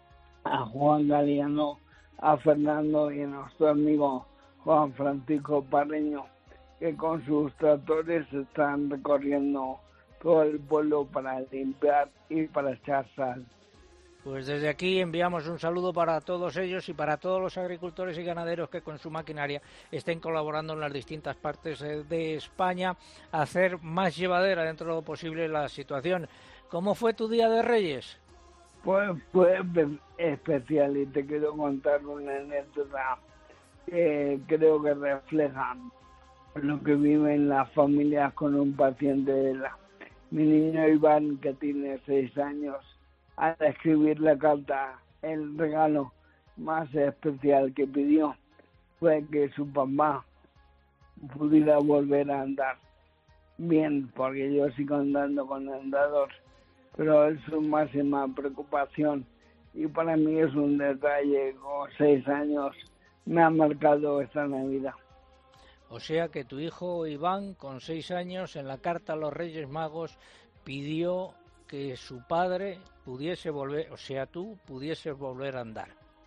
a Juan Galiano, a Fernando y a nuestro amigo Juan Francisco Parreño, que con sus tractores están recorriendo todo el pueblo para limpiar y para echar sal. Pues desde aquí enviamos un saludo para todos ellos y para todos los agricultores y ganaderos que con su maquinaria estén colaborando en las distintas partes de España a hacer más llevadera dentro de lo posible la situación. ¿Cómo fue tu Día de Reyes? Pues fue especial y te quiero contar una anécdota que creo que refleja lo que viven las familias con un paciente de la... Mi niño Iván, que tiene seis años, al escribir la carta, el regalo más especial que pidió fue que su papá pudiera volver a andar bien, porque yo sigo andando con andador, pero es su máxima preocupación y para mí es un detalle. Con seis años me ha marcado esta Navidad. O sea que tu hijo Iván, con seis años, en la carta a los Reyes Magos, pidió que su padre pudiese volver, o sea, tú pudieses volver a andar.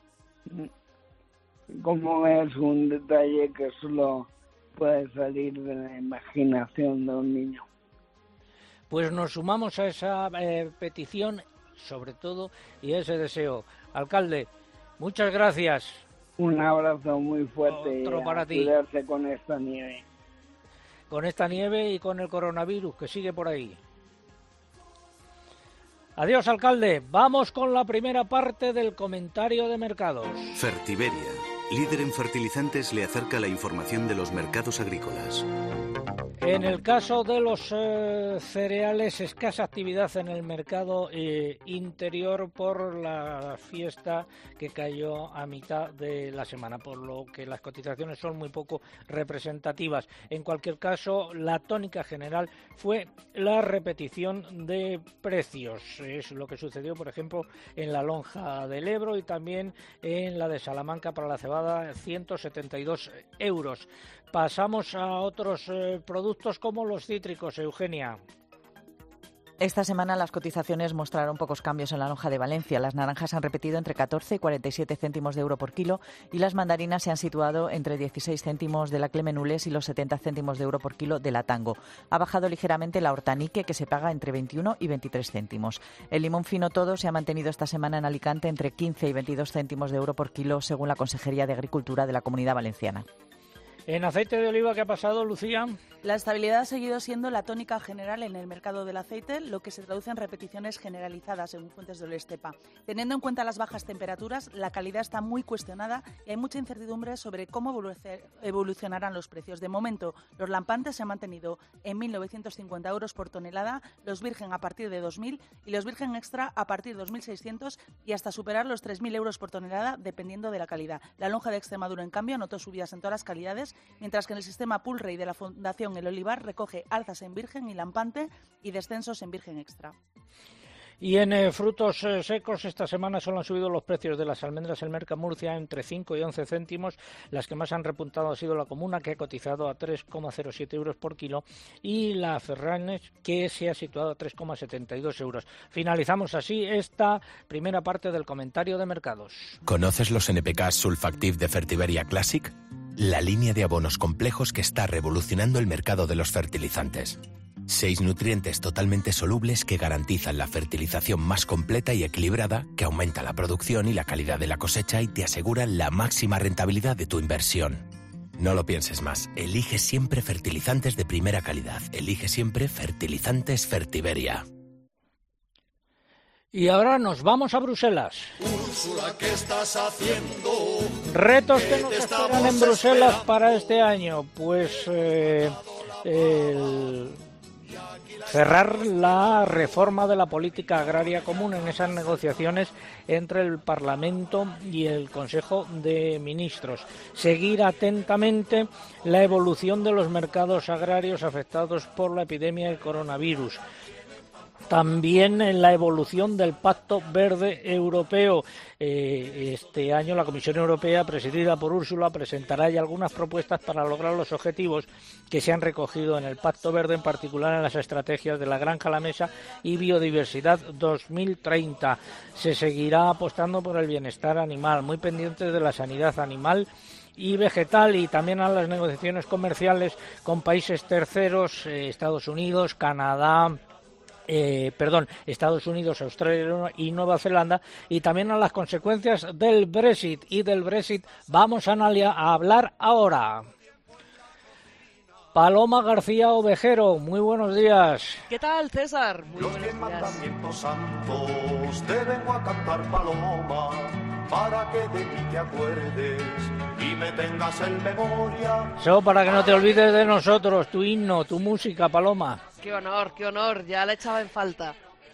Como es un detalle que solo puede salir de la imaginación de un niño. Pues nos sumamos a esa eh, petición, sobre todo, y a ese deseo. Alcalde, muchas gracias. Un abrazo muy fuerte. Otro para ti. Cuidarse con esta nieve. Con esta nieve y con el coronavirus que sigue por ahí. Adiós, alcalde. Vamos con la primera parte del comentario de mercados. Fertiberia, líder en fertilizantes, le acerca la información de los mercados agrícolas. En el caso de los eh, cereales, escasa actividad en el mercado eh, interior por la fiesta que cayó a mitad de la semana, por lo que las cotizaciones son muy poco representativas. En cualquier caso, la tónica general fue la repetición de precios. Es lo que sucedió, por ejemplo, en la lonja del Ebro y también en la de Salamanca para la cebada, ciento setenta y dos euros. Pasamos a otros eh, productos como los cítricos, Eugenia. Esta semana las cotizaciones mostraron pocos cambios en la lonja de Valencia. Las naranjas han repetido entre catorce y cuarenta y siete céntimos de euro por kilo y las mandarinas se han situado entre dieciséis céntimos de la Clemenules y los setenta céntimos de euro por kilo de la Tango. Ha bajado ligeramente la hortanique, que se paga entre veintiuno y veintitrés céntimos. El limón fino todo se ha mantenido esta semana en Alicante entre quince y veintidós céntimos de euro por kilo, según la Consejería de Agricultura de la Comunidad Valenciana. En aceite de oliva, ¿qué ha pasado, Lucía? La estabilidad ha seguido siendo la tónica general en el mercado del aceite, lo que se traduce en repeticiones generalizadas según fuentes de Olestepa. Teniendo en cuenta las bajas temperaturas, la calidad está muy cuestionada y hay mucha incertidumbre sobre cómo evolucionarán los precios. De momento, los lampantes se han mantenido en mil novecientos cincuenta euros por tonelada, los virgen a partir de dos mil y los virgen extra a partir de dos mil seiscientos y hasta superar los tres mil euros por tonelada dependiendo de la calidad. La lonja de Extremadura, en cambio, notó subidas en todas las calidades, mientras que en el sistema Pulrey de la Fundación El Olivar recoge alzas en virgen y lampante y descensos en virgen extra. Y en eh, frutos eh, secos, esta semana solo han subido los precios de las almendras en Mercamurcia entre cinco y once céntimos. Las que más han repuntado ha sido la comuna, que ha cotizado a tres coma cero siete euros por kilo, y la Ferranes, que se ha situado a tres coma setenta y dos euros. Finalizamos así esta primera parte del comentario de mercados. ¿Conoces los N P K Sulfactive de Fertiberia Classic? La línea de abonos complejos que está revolucionando el mercado de los fertilizantes. Seis nutrientes totalmente solubles que garantizan la fertilización más completa y equilibrada, que aumenta la producción y la calidad de la cosecha y te aseguran la máxima rentabilidad de tu inversión. No lo pienses más. Elige siempre fertilizantes de primera calidad. Elige siempre Fertilizantes Fertiberia. Y ahora nos vamos a Bruselas. Úrsula, ¿qué estás haciendo? Retos que nos esperan en Bruselas para este año. Pues eh, el... cerrar la reforma de la política agraria común en esas negociaciones entre el Parlamento y el Consejo de Ministros. Seguir atentamente la evolución de los mercados agrarios afectados por la epidemia del coronavirus. También en la evolución del Pacto Verde Europeo. Eh, este año la Comisión Europea, presidida por Úrsula, presentará ya algunas propuestas para lograr los objetivos que se han recogido en el Pacto Verde, en particular en las estrategias de la granja a la mesa y biodiversidad dos mil treinta. Se seguirá apostando por el bienestar animal, muy pendientes de la sanidad animal y vegetal, y también a las negociaciones comerciales con países terceros, eh, Estados Unidos, Canadá, Eh, perdón, Estados Unidos, Australia y Nueva Zelanda, y también a las consecuencias del Brexit. Y del Brexit vamos a, a hablar ahora. Paloma García Ovejero, muy buenos días. ¿Qué tal, César? Muy Los buenos diez días. mandamientos santos te vengo a cantar, Paloma, para que de mí te acuerdes y me tengas en memoria. Eso, para que no te olvides de nosotros, tu himno, tu música, Paloma. Qué honor, qué honor, ya la echaba en falta.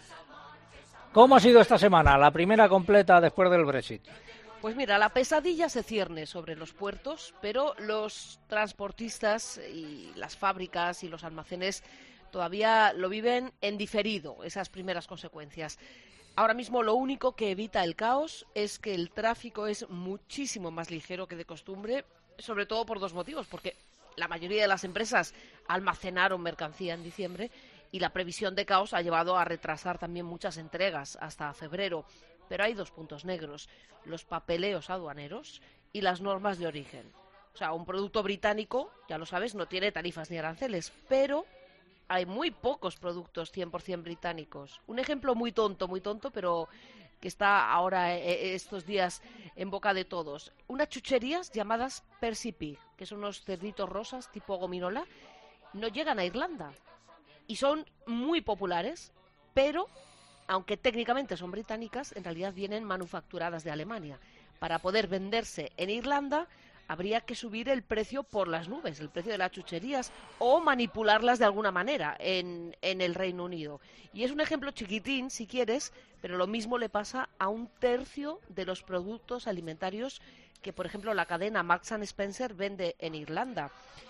¿Cómo ha sido esta semana, la primera completa después del Brexit? Pues mira, la pesadilla se cierne sobre los puertos, pero los transportistas y las fábricas y los almacenes todavía lo viven en diferido, esas primeras consecuencias. Ahora mismo lo único que evita el caos es que el tráfico es muchísimo más ligero que de costumbre, sobre todo por dos motivos, porque la mayoría de las empresas almacenaron mercancía en diciembre y la previsión de caos ha llevado a retrasar también muchas entregas hasta febrero. Pero hay dos puntos negros: los papeleos aduaneros y las normas de origen. O sea, un producto británico, ya lo sabes, no tiene tarifas ni aranceles, pero hay muy pocos productos cien por ciento británicos. Un ejemplo muy tonto, muy tonto, pero que está ahora eh, estos días en boca de todos. Unas chucherías llamadas Percy Pig, que son unos cerditos rosas tipo gominola, no llegan a Irlanda y son muy populares, pero aunque técnicamente son británicas, en realidad vienen manufacturadas de Alemania. Para poder venderse en Irlanda habría que subir el precio por las nubes, el precio de las chucherías, o manipularlas de alguna manera en, en el Reino Unido. Y es un ejemplo chiquitín, si quieres, pero lo mismo le pasa a un tercio de los productos alimentarios que, por ejemplo, la cadena Marks and Spencer vende en Irlanda.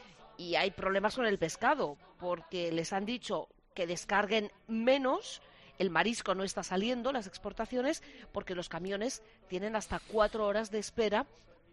Y hay problemas con el pescado, porque les han dicho que descarguen menos. El marisco no está saliendo, las exportaciones, porque los camiones tienen hasta cuatro horas de espera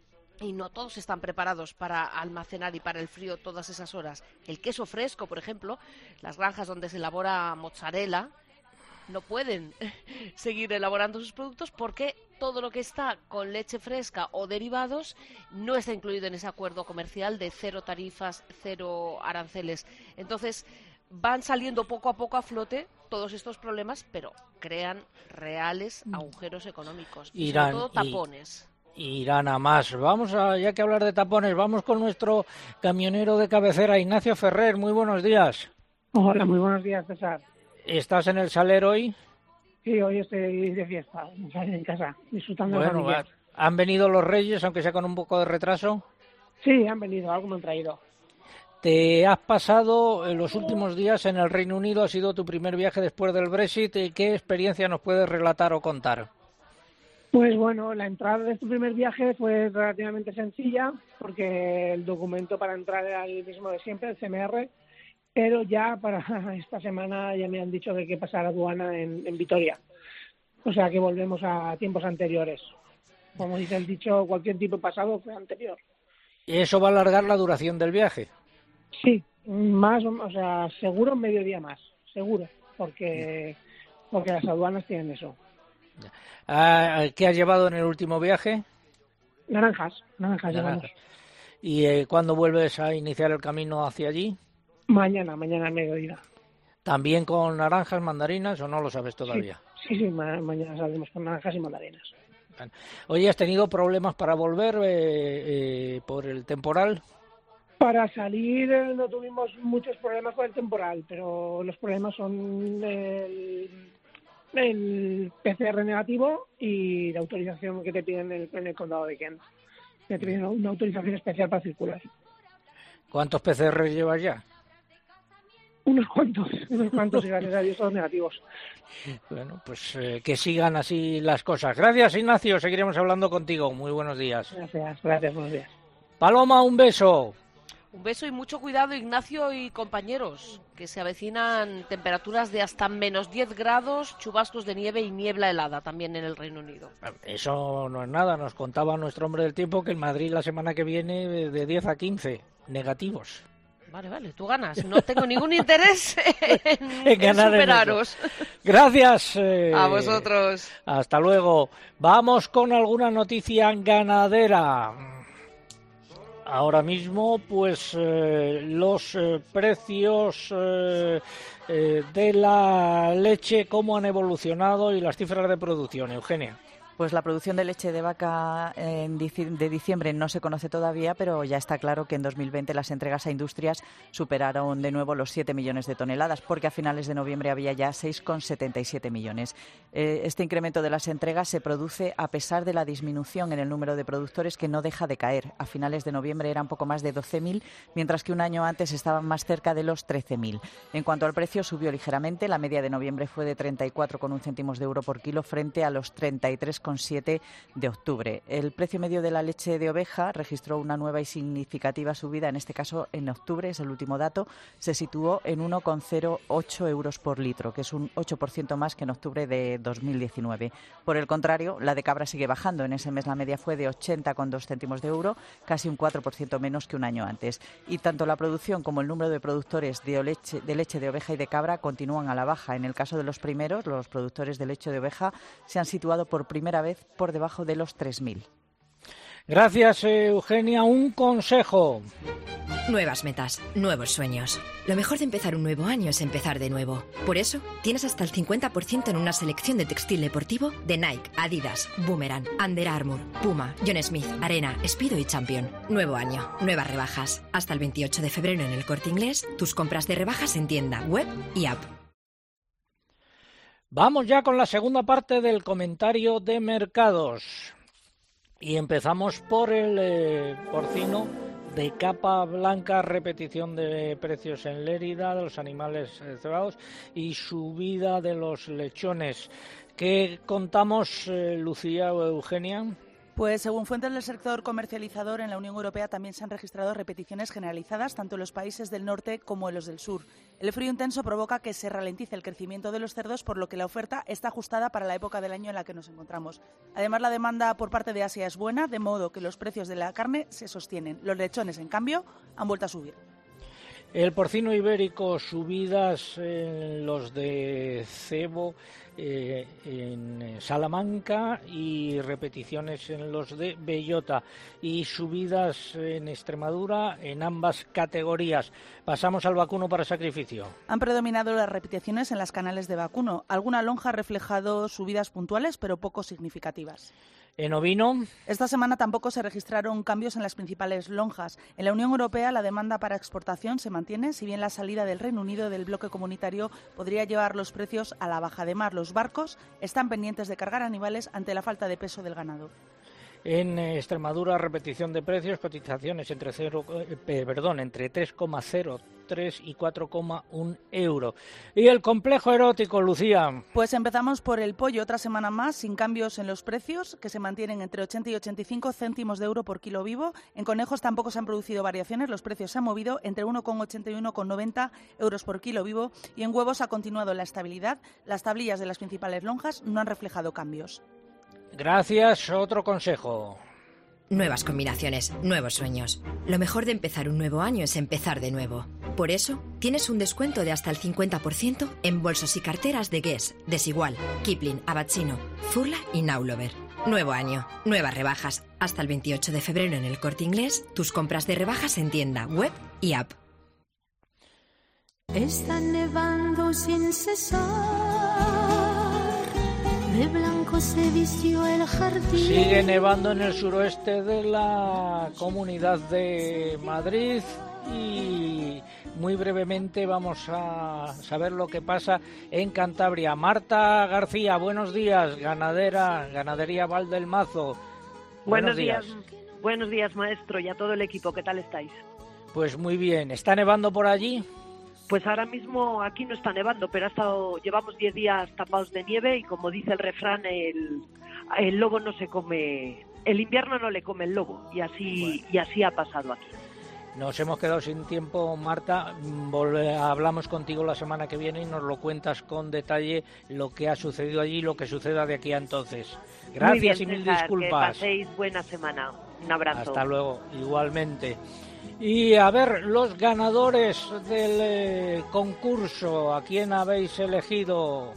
y no todos están preparados para almacenar y para el frío todas esas horas. El queso fresco, por ejemplo, las granjas donde se elabora mozzarella no pueden seguir elaborando sus productos porque todo lo que está con leche fresca o derivados no está incluido en ese acuerdo comercial de cero tarifas, cero aranceles. Entonces, van saliendo poco a poco a flote todos estos problemas, pero crean reales agujeros económicos y Irán, sobre todo tapones. irán a más. Vamos a, ya que hablar de tapones, vamos con nuestro camionero de cabecera, Ignacio Ferrer. Muy buenos días. Hola, muy buenos días, César. ¿Estás en el Saler hoy? Sí, hoy estoy de fiesta, en casa, disfrutando de la Bueno, familia. ¿han venido los Reyes, aunque sea con un poco de retraso? Sí, han venido, algo me han traído. Te has pasado en los últimos días en el Reino Unido, ha sido tu primer viaje después del Brexit. ¿Qué experiencia nos puedes relatar o contar? Pues bueno, la entrada de este primer viaje fue relativamente sencilla, porque el documento para entrar era el mismo de siempre, el C M R, pero ya para esta semana ya me han dicho que hay que pasar aduana en, en Vitoria. O sea que volvemos a tiempos anteriores. Como dice el dicho, cualquier tipo de pasado fue anterior. ¿Y eso va a alargar la duración del viaje? Sí, más, o sea, seguro medio día más, seguro, porque porque las aduanas tienen eso. ¿Qué has llevado en el último viaje? Naranjas, naranjas, Naranjas. llevamos. ¿Y eh, cuándo vuelves a iniciar el camino hacia allí? Mañana, mañana al mediodía. ¿También con naranjas, mandarinas o no lo sabes todavía? Sí, sí, sí ma- mañana saldremos con naranjas y mandarinas. Oye, ¿has tenido problemas para volver eh, eh, por el temporal? Para salir eh, no tuvimos muchos problemas con el temporal, pero los problemas son el, el P C R negativo y la autorización que te piden en el, en el condado de Kent. Que te piden una autorización especial para circular. ¿Cuántos P C Rs llevas ya? Unos cuantos, unos cuantos y gracias a Dios todos negativos. Bueno, pues eh, que sigan así las cosas. Gracias, Ignacio, seguiremos hablando contigo. Muy buenos días. Gracias, gracias, buenos días. Paloma, un beso. Un beso y mucho cuidado, Ignacio y compañeros, que se avecinan temperaturas de hasta menos diez grados, chubascos de nieve y niebla helada también en el Reino Unido. Eso no es nada, nos contaba nuestro hombre del tiempo que en Madrid la semana que viene de diez a quince negativos. Vale, vale, tú ganas. No tengo ningún interés en, en ganar en superaros. En eso. Gracias. Eh, a vosotros. Hasta luego. Vamos con alguna noticia ganadera. Ahora mismo, pues eh, los eh, precios eh, eh, de la leche, cómo han evolucionado y las cifras de producción. Eugenia. Pues la producción de leche de vaca en dic- de diciembre no se conoce todavía, pero ya está claro que en dos mil veinte las entregas a industrias superaron de nuevo los siete millones de toneladas, porque a finales de noviembre había ya seis coma setenta y siete millones. Eh, este incremento de las entregas se produce a pesar de la disminución en el número de productores, que no deja de caer. A finales de noviembre eran poco más de doce mil, mientras que un año antes estaban más cerca de los trece mil. En cuanto al precio, subió ligeramente. La media de noviembre fue de treinta y cuatro coma uno céntimos de euro por kilo frente a los treinta y tres coma siete de octubre. El precio medio de la leche de oveja registró una nueva y significativa subida, en este caso en octubre, es el último dato, se situó en uno coma cero ocho euros por litro, que es un ocho por ciento más que en octubre de dos mil diecinueve. Por el contrario, la de cabra sigue bajando. En ese mes la media fue de ochenta coma dos céntimos de euro, casi un cuatro por ciento menos que un año antes. Y tanto la producción como el número de productores de leche, de leche de oveja y de cabra continúan a la baja. En el caso de los primeros, los productores de leche de oveja se han situado por primera vez por debajo de los tres mil. Gracias, Eugenia. Un consejo. Nuevas metas, nuevos sueños. Lo mejor de empezar un nuevo año es empezar de nuevo. Por eso, tienes hasta el cincuenta por ciento en una selección de textil deportivo de Nike, Adidas, Boomerang, Under Armour, Puma, John Smith, Arena, Speedo y Champion. Nuevo año, nuevas rebajas. Hasta el veintiocho de febrero en El Corte Inglés, tus compras de rebajas en tienda, web y app. Vamos ya con la segunda parte del comentario de mercados. Y empezamos por el eh, porcino de capa blanca, repetición de precios en Lérida, de los animales eh, cebados y subida de los lechones. ¿Qué contamos, eh, Lucía o Eugenia? Pues según fuentes del sector comercializador en la Unión Europea también se han registrado repeticiones generalizadas tanto en los países del norte como en los del sur. El frío intenso provoca que se ralentice el crecimiento de los cerdos, por lo que la oferta está ajustada para la época del año en la que nos encontramos. Además, la demanda por parte de Asia es buena, de modo que los precios de la carne se sostienen. Los lechones, en cambio, han vuelto a subir. El porcino ibérico, subidas en los de cebo eh, en Salamanca y repeticiones en los de bellota y subidas en Extremadura en ambas categorías. Pasamos al vacuno para sacrificio. Han predominado las repeticiones en las canales de vacuno. Alguna lonja ha reflejado subidas puntuales pero poco significativas. En ovino. Esta semana tampoco se registraron cambios en las principales lonjas. En la Unión Europea la demanda para exportación se mantiene, si bien la salida del Reino Unido del bloque comunitario podría llevar los precios a la baja. Además, los barcos están pendientes de cargar animales ante la falta de peso del ganado. En Extremadura, repetición de precios, cotizaciones entre cero, eh, perdón, entre tres coma cero tres y cuatro coma uno euro. Y el complejo erótico, Lucía. Pues empezamos por el pollo, otra semana más, sin cambios en los precios, que se mantienen entre ochenta y ochenta y cinco céntimos de euro por kilo vivo. En conejos tampoco se han producido variaciones, los precios se han movido entre uno coma ochenta y uno coma noventa euros por kilo vivo. Y en huevos ha continuado la estabilidad. Las tablillas de las principales lonjas no han reflejado cambios. Gracias. Otro consejo. Nuevas combinaciones, nuevos sueños. Lo mejor de empezar un nuevo año es empezar de nuevo. Por eso, tienes un descuento de hasta el cincuenta por ciento en bolsos y carteras de Guess, Desigual, Kipling, Abazzino, Zurla y Naulover. Nuevo año, nuevas rebajas. Hasta el veintiocho de febrero en el Corte Inglés, tus compras de rebajas en tienda, web y app. Está nevando sin cesar. De blanco se vistió el jardín. Sigue nevando en el suroeste de la Comunidad de Madrid y muy brevemente vamos a saber lo que pasa en Cantabria. Marta García, buenos días, ganadera, Ganadería Valdelmazo. Buenos, buenos días. días, buenos días, maestro, y a todo el equipo. ¿Qué tal estáis? Pues muy bien. ¿Está nevando por allí? Pues ahora mismo aquí no está nevando, pero ha estado, llevamos diez días tapados de nieve y como dice el refrán, el, el lobo no se come, el invierno no le come el lobo y así y así ha pasado aquí. Nos hemos quedado sin tiempo, Marta. Volve, hablamos contigo la semana que viene y nos lo cuentas con detalle lo que ha sucedido allí y lo que suceda de aquí a entonces. Gracias bien, y mil César, disculpas. Que paséis buena semana. Un abrazo. Hasta luego, igualmente. Y a ver, los ganadores del eh, concurso, ¿a quién habéis elegido?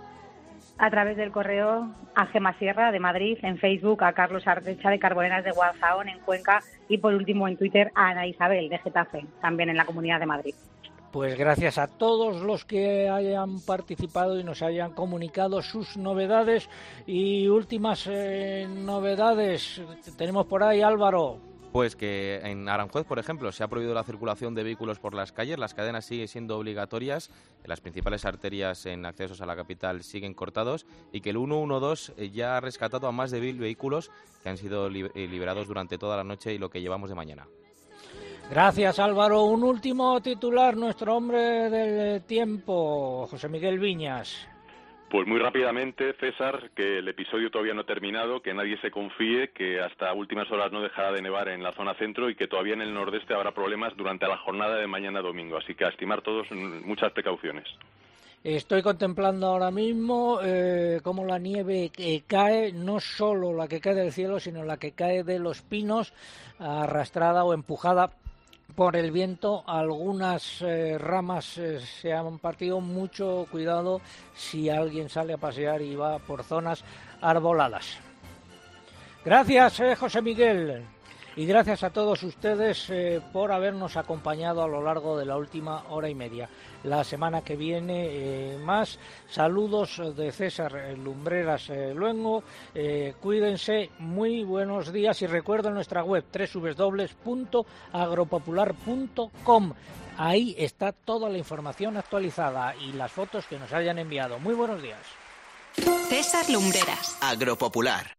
A través del correo a Gema Sierra de Madrid, en Facebook a Carlos Artecha de Carboneras de Guadalajara en Cuenca y por último en Twitter a Ana Isabel de Getafe, también en la Comunidad de Madrid. Pues gracias a todos los que hayan participado y nos hayan comunicado sus novedades y últimas eh, novedades. Tenemos por ahí, Álvaro. Pues que en Aranjuez, por ejemplo, se ha prohibido la circulación de vehículos por las calles, las cadenas siguen siendo obligatorias, las principales arterias en accesos a la capital siguen cortados y que el ciento doce ya ha rescatado a más de mil vehículos que han sido liberados durante toda la noche y lo que llevamos de mañana. Gracias, Álvaro. Un último titular, nuestro hombre del tiempo, José Miguel Viñas. Pues muy rápidamente, César, que el episodio todavía no ha terminado, que nadie se confíe, que hasta últimas horas no dejará de nevar en la zona centro y que todavía en el nordeste habrá problemas durante la jornada de mañana domingo. Así que a estimar todos muchas precauciones. Estoy contemplando ahora mismo eh, cómo la nieve eh, cae, no solo la que cae del cielo, sino la que cae de los pinos, arrastrada o empujada por el viento. Algunas eh, ramas eh, se han partido. Mucho cuidado si alguien sale a pasear y va por zonas arboladas. Gracias, eh, José Miguel. Y gracias a todos ustedes eh, por habernos acompañado a lo largo de la última hora y media. La semana que viene eh, más. Saludos de César Lumbreras eh, Luengo. Eh, cuídense, muy buenos días y recuerden nuestra web doble u doble u doble u punto agropopular punto com. Ahí está toda la información actualizada y las fotos que nos hayan enviado. Muy buenos días. César Lumbreras. Agropopular.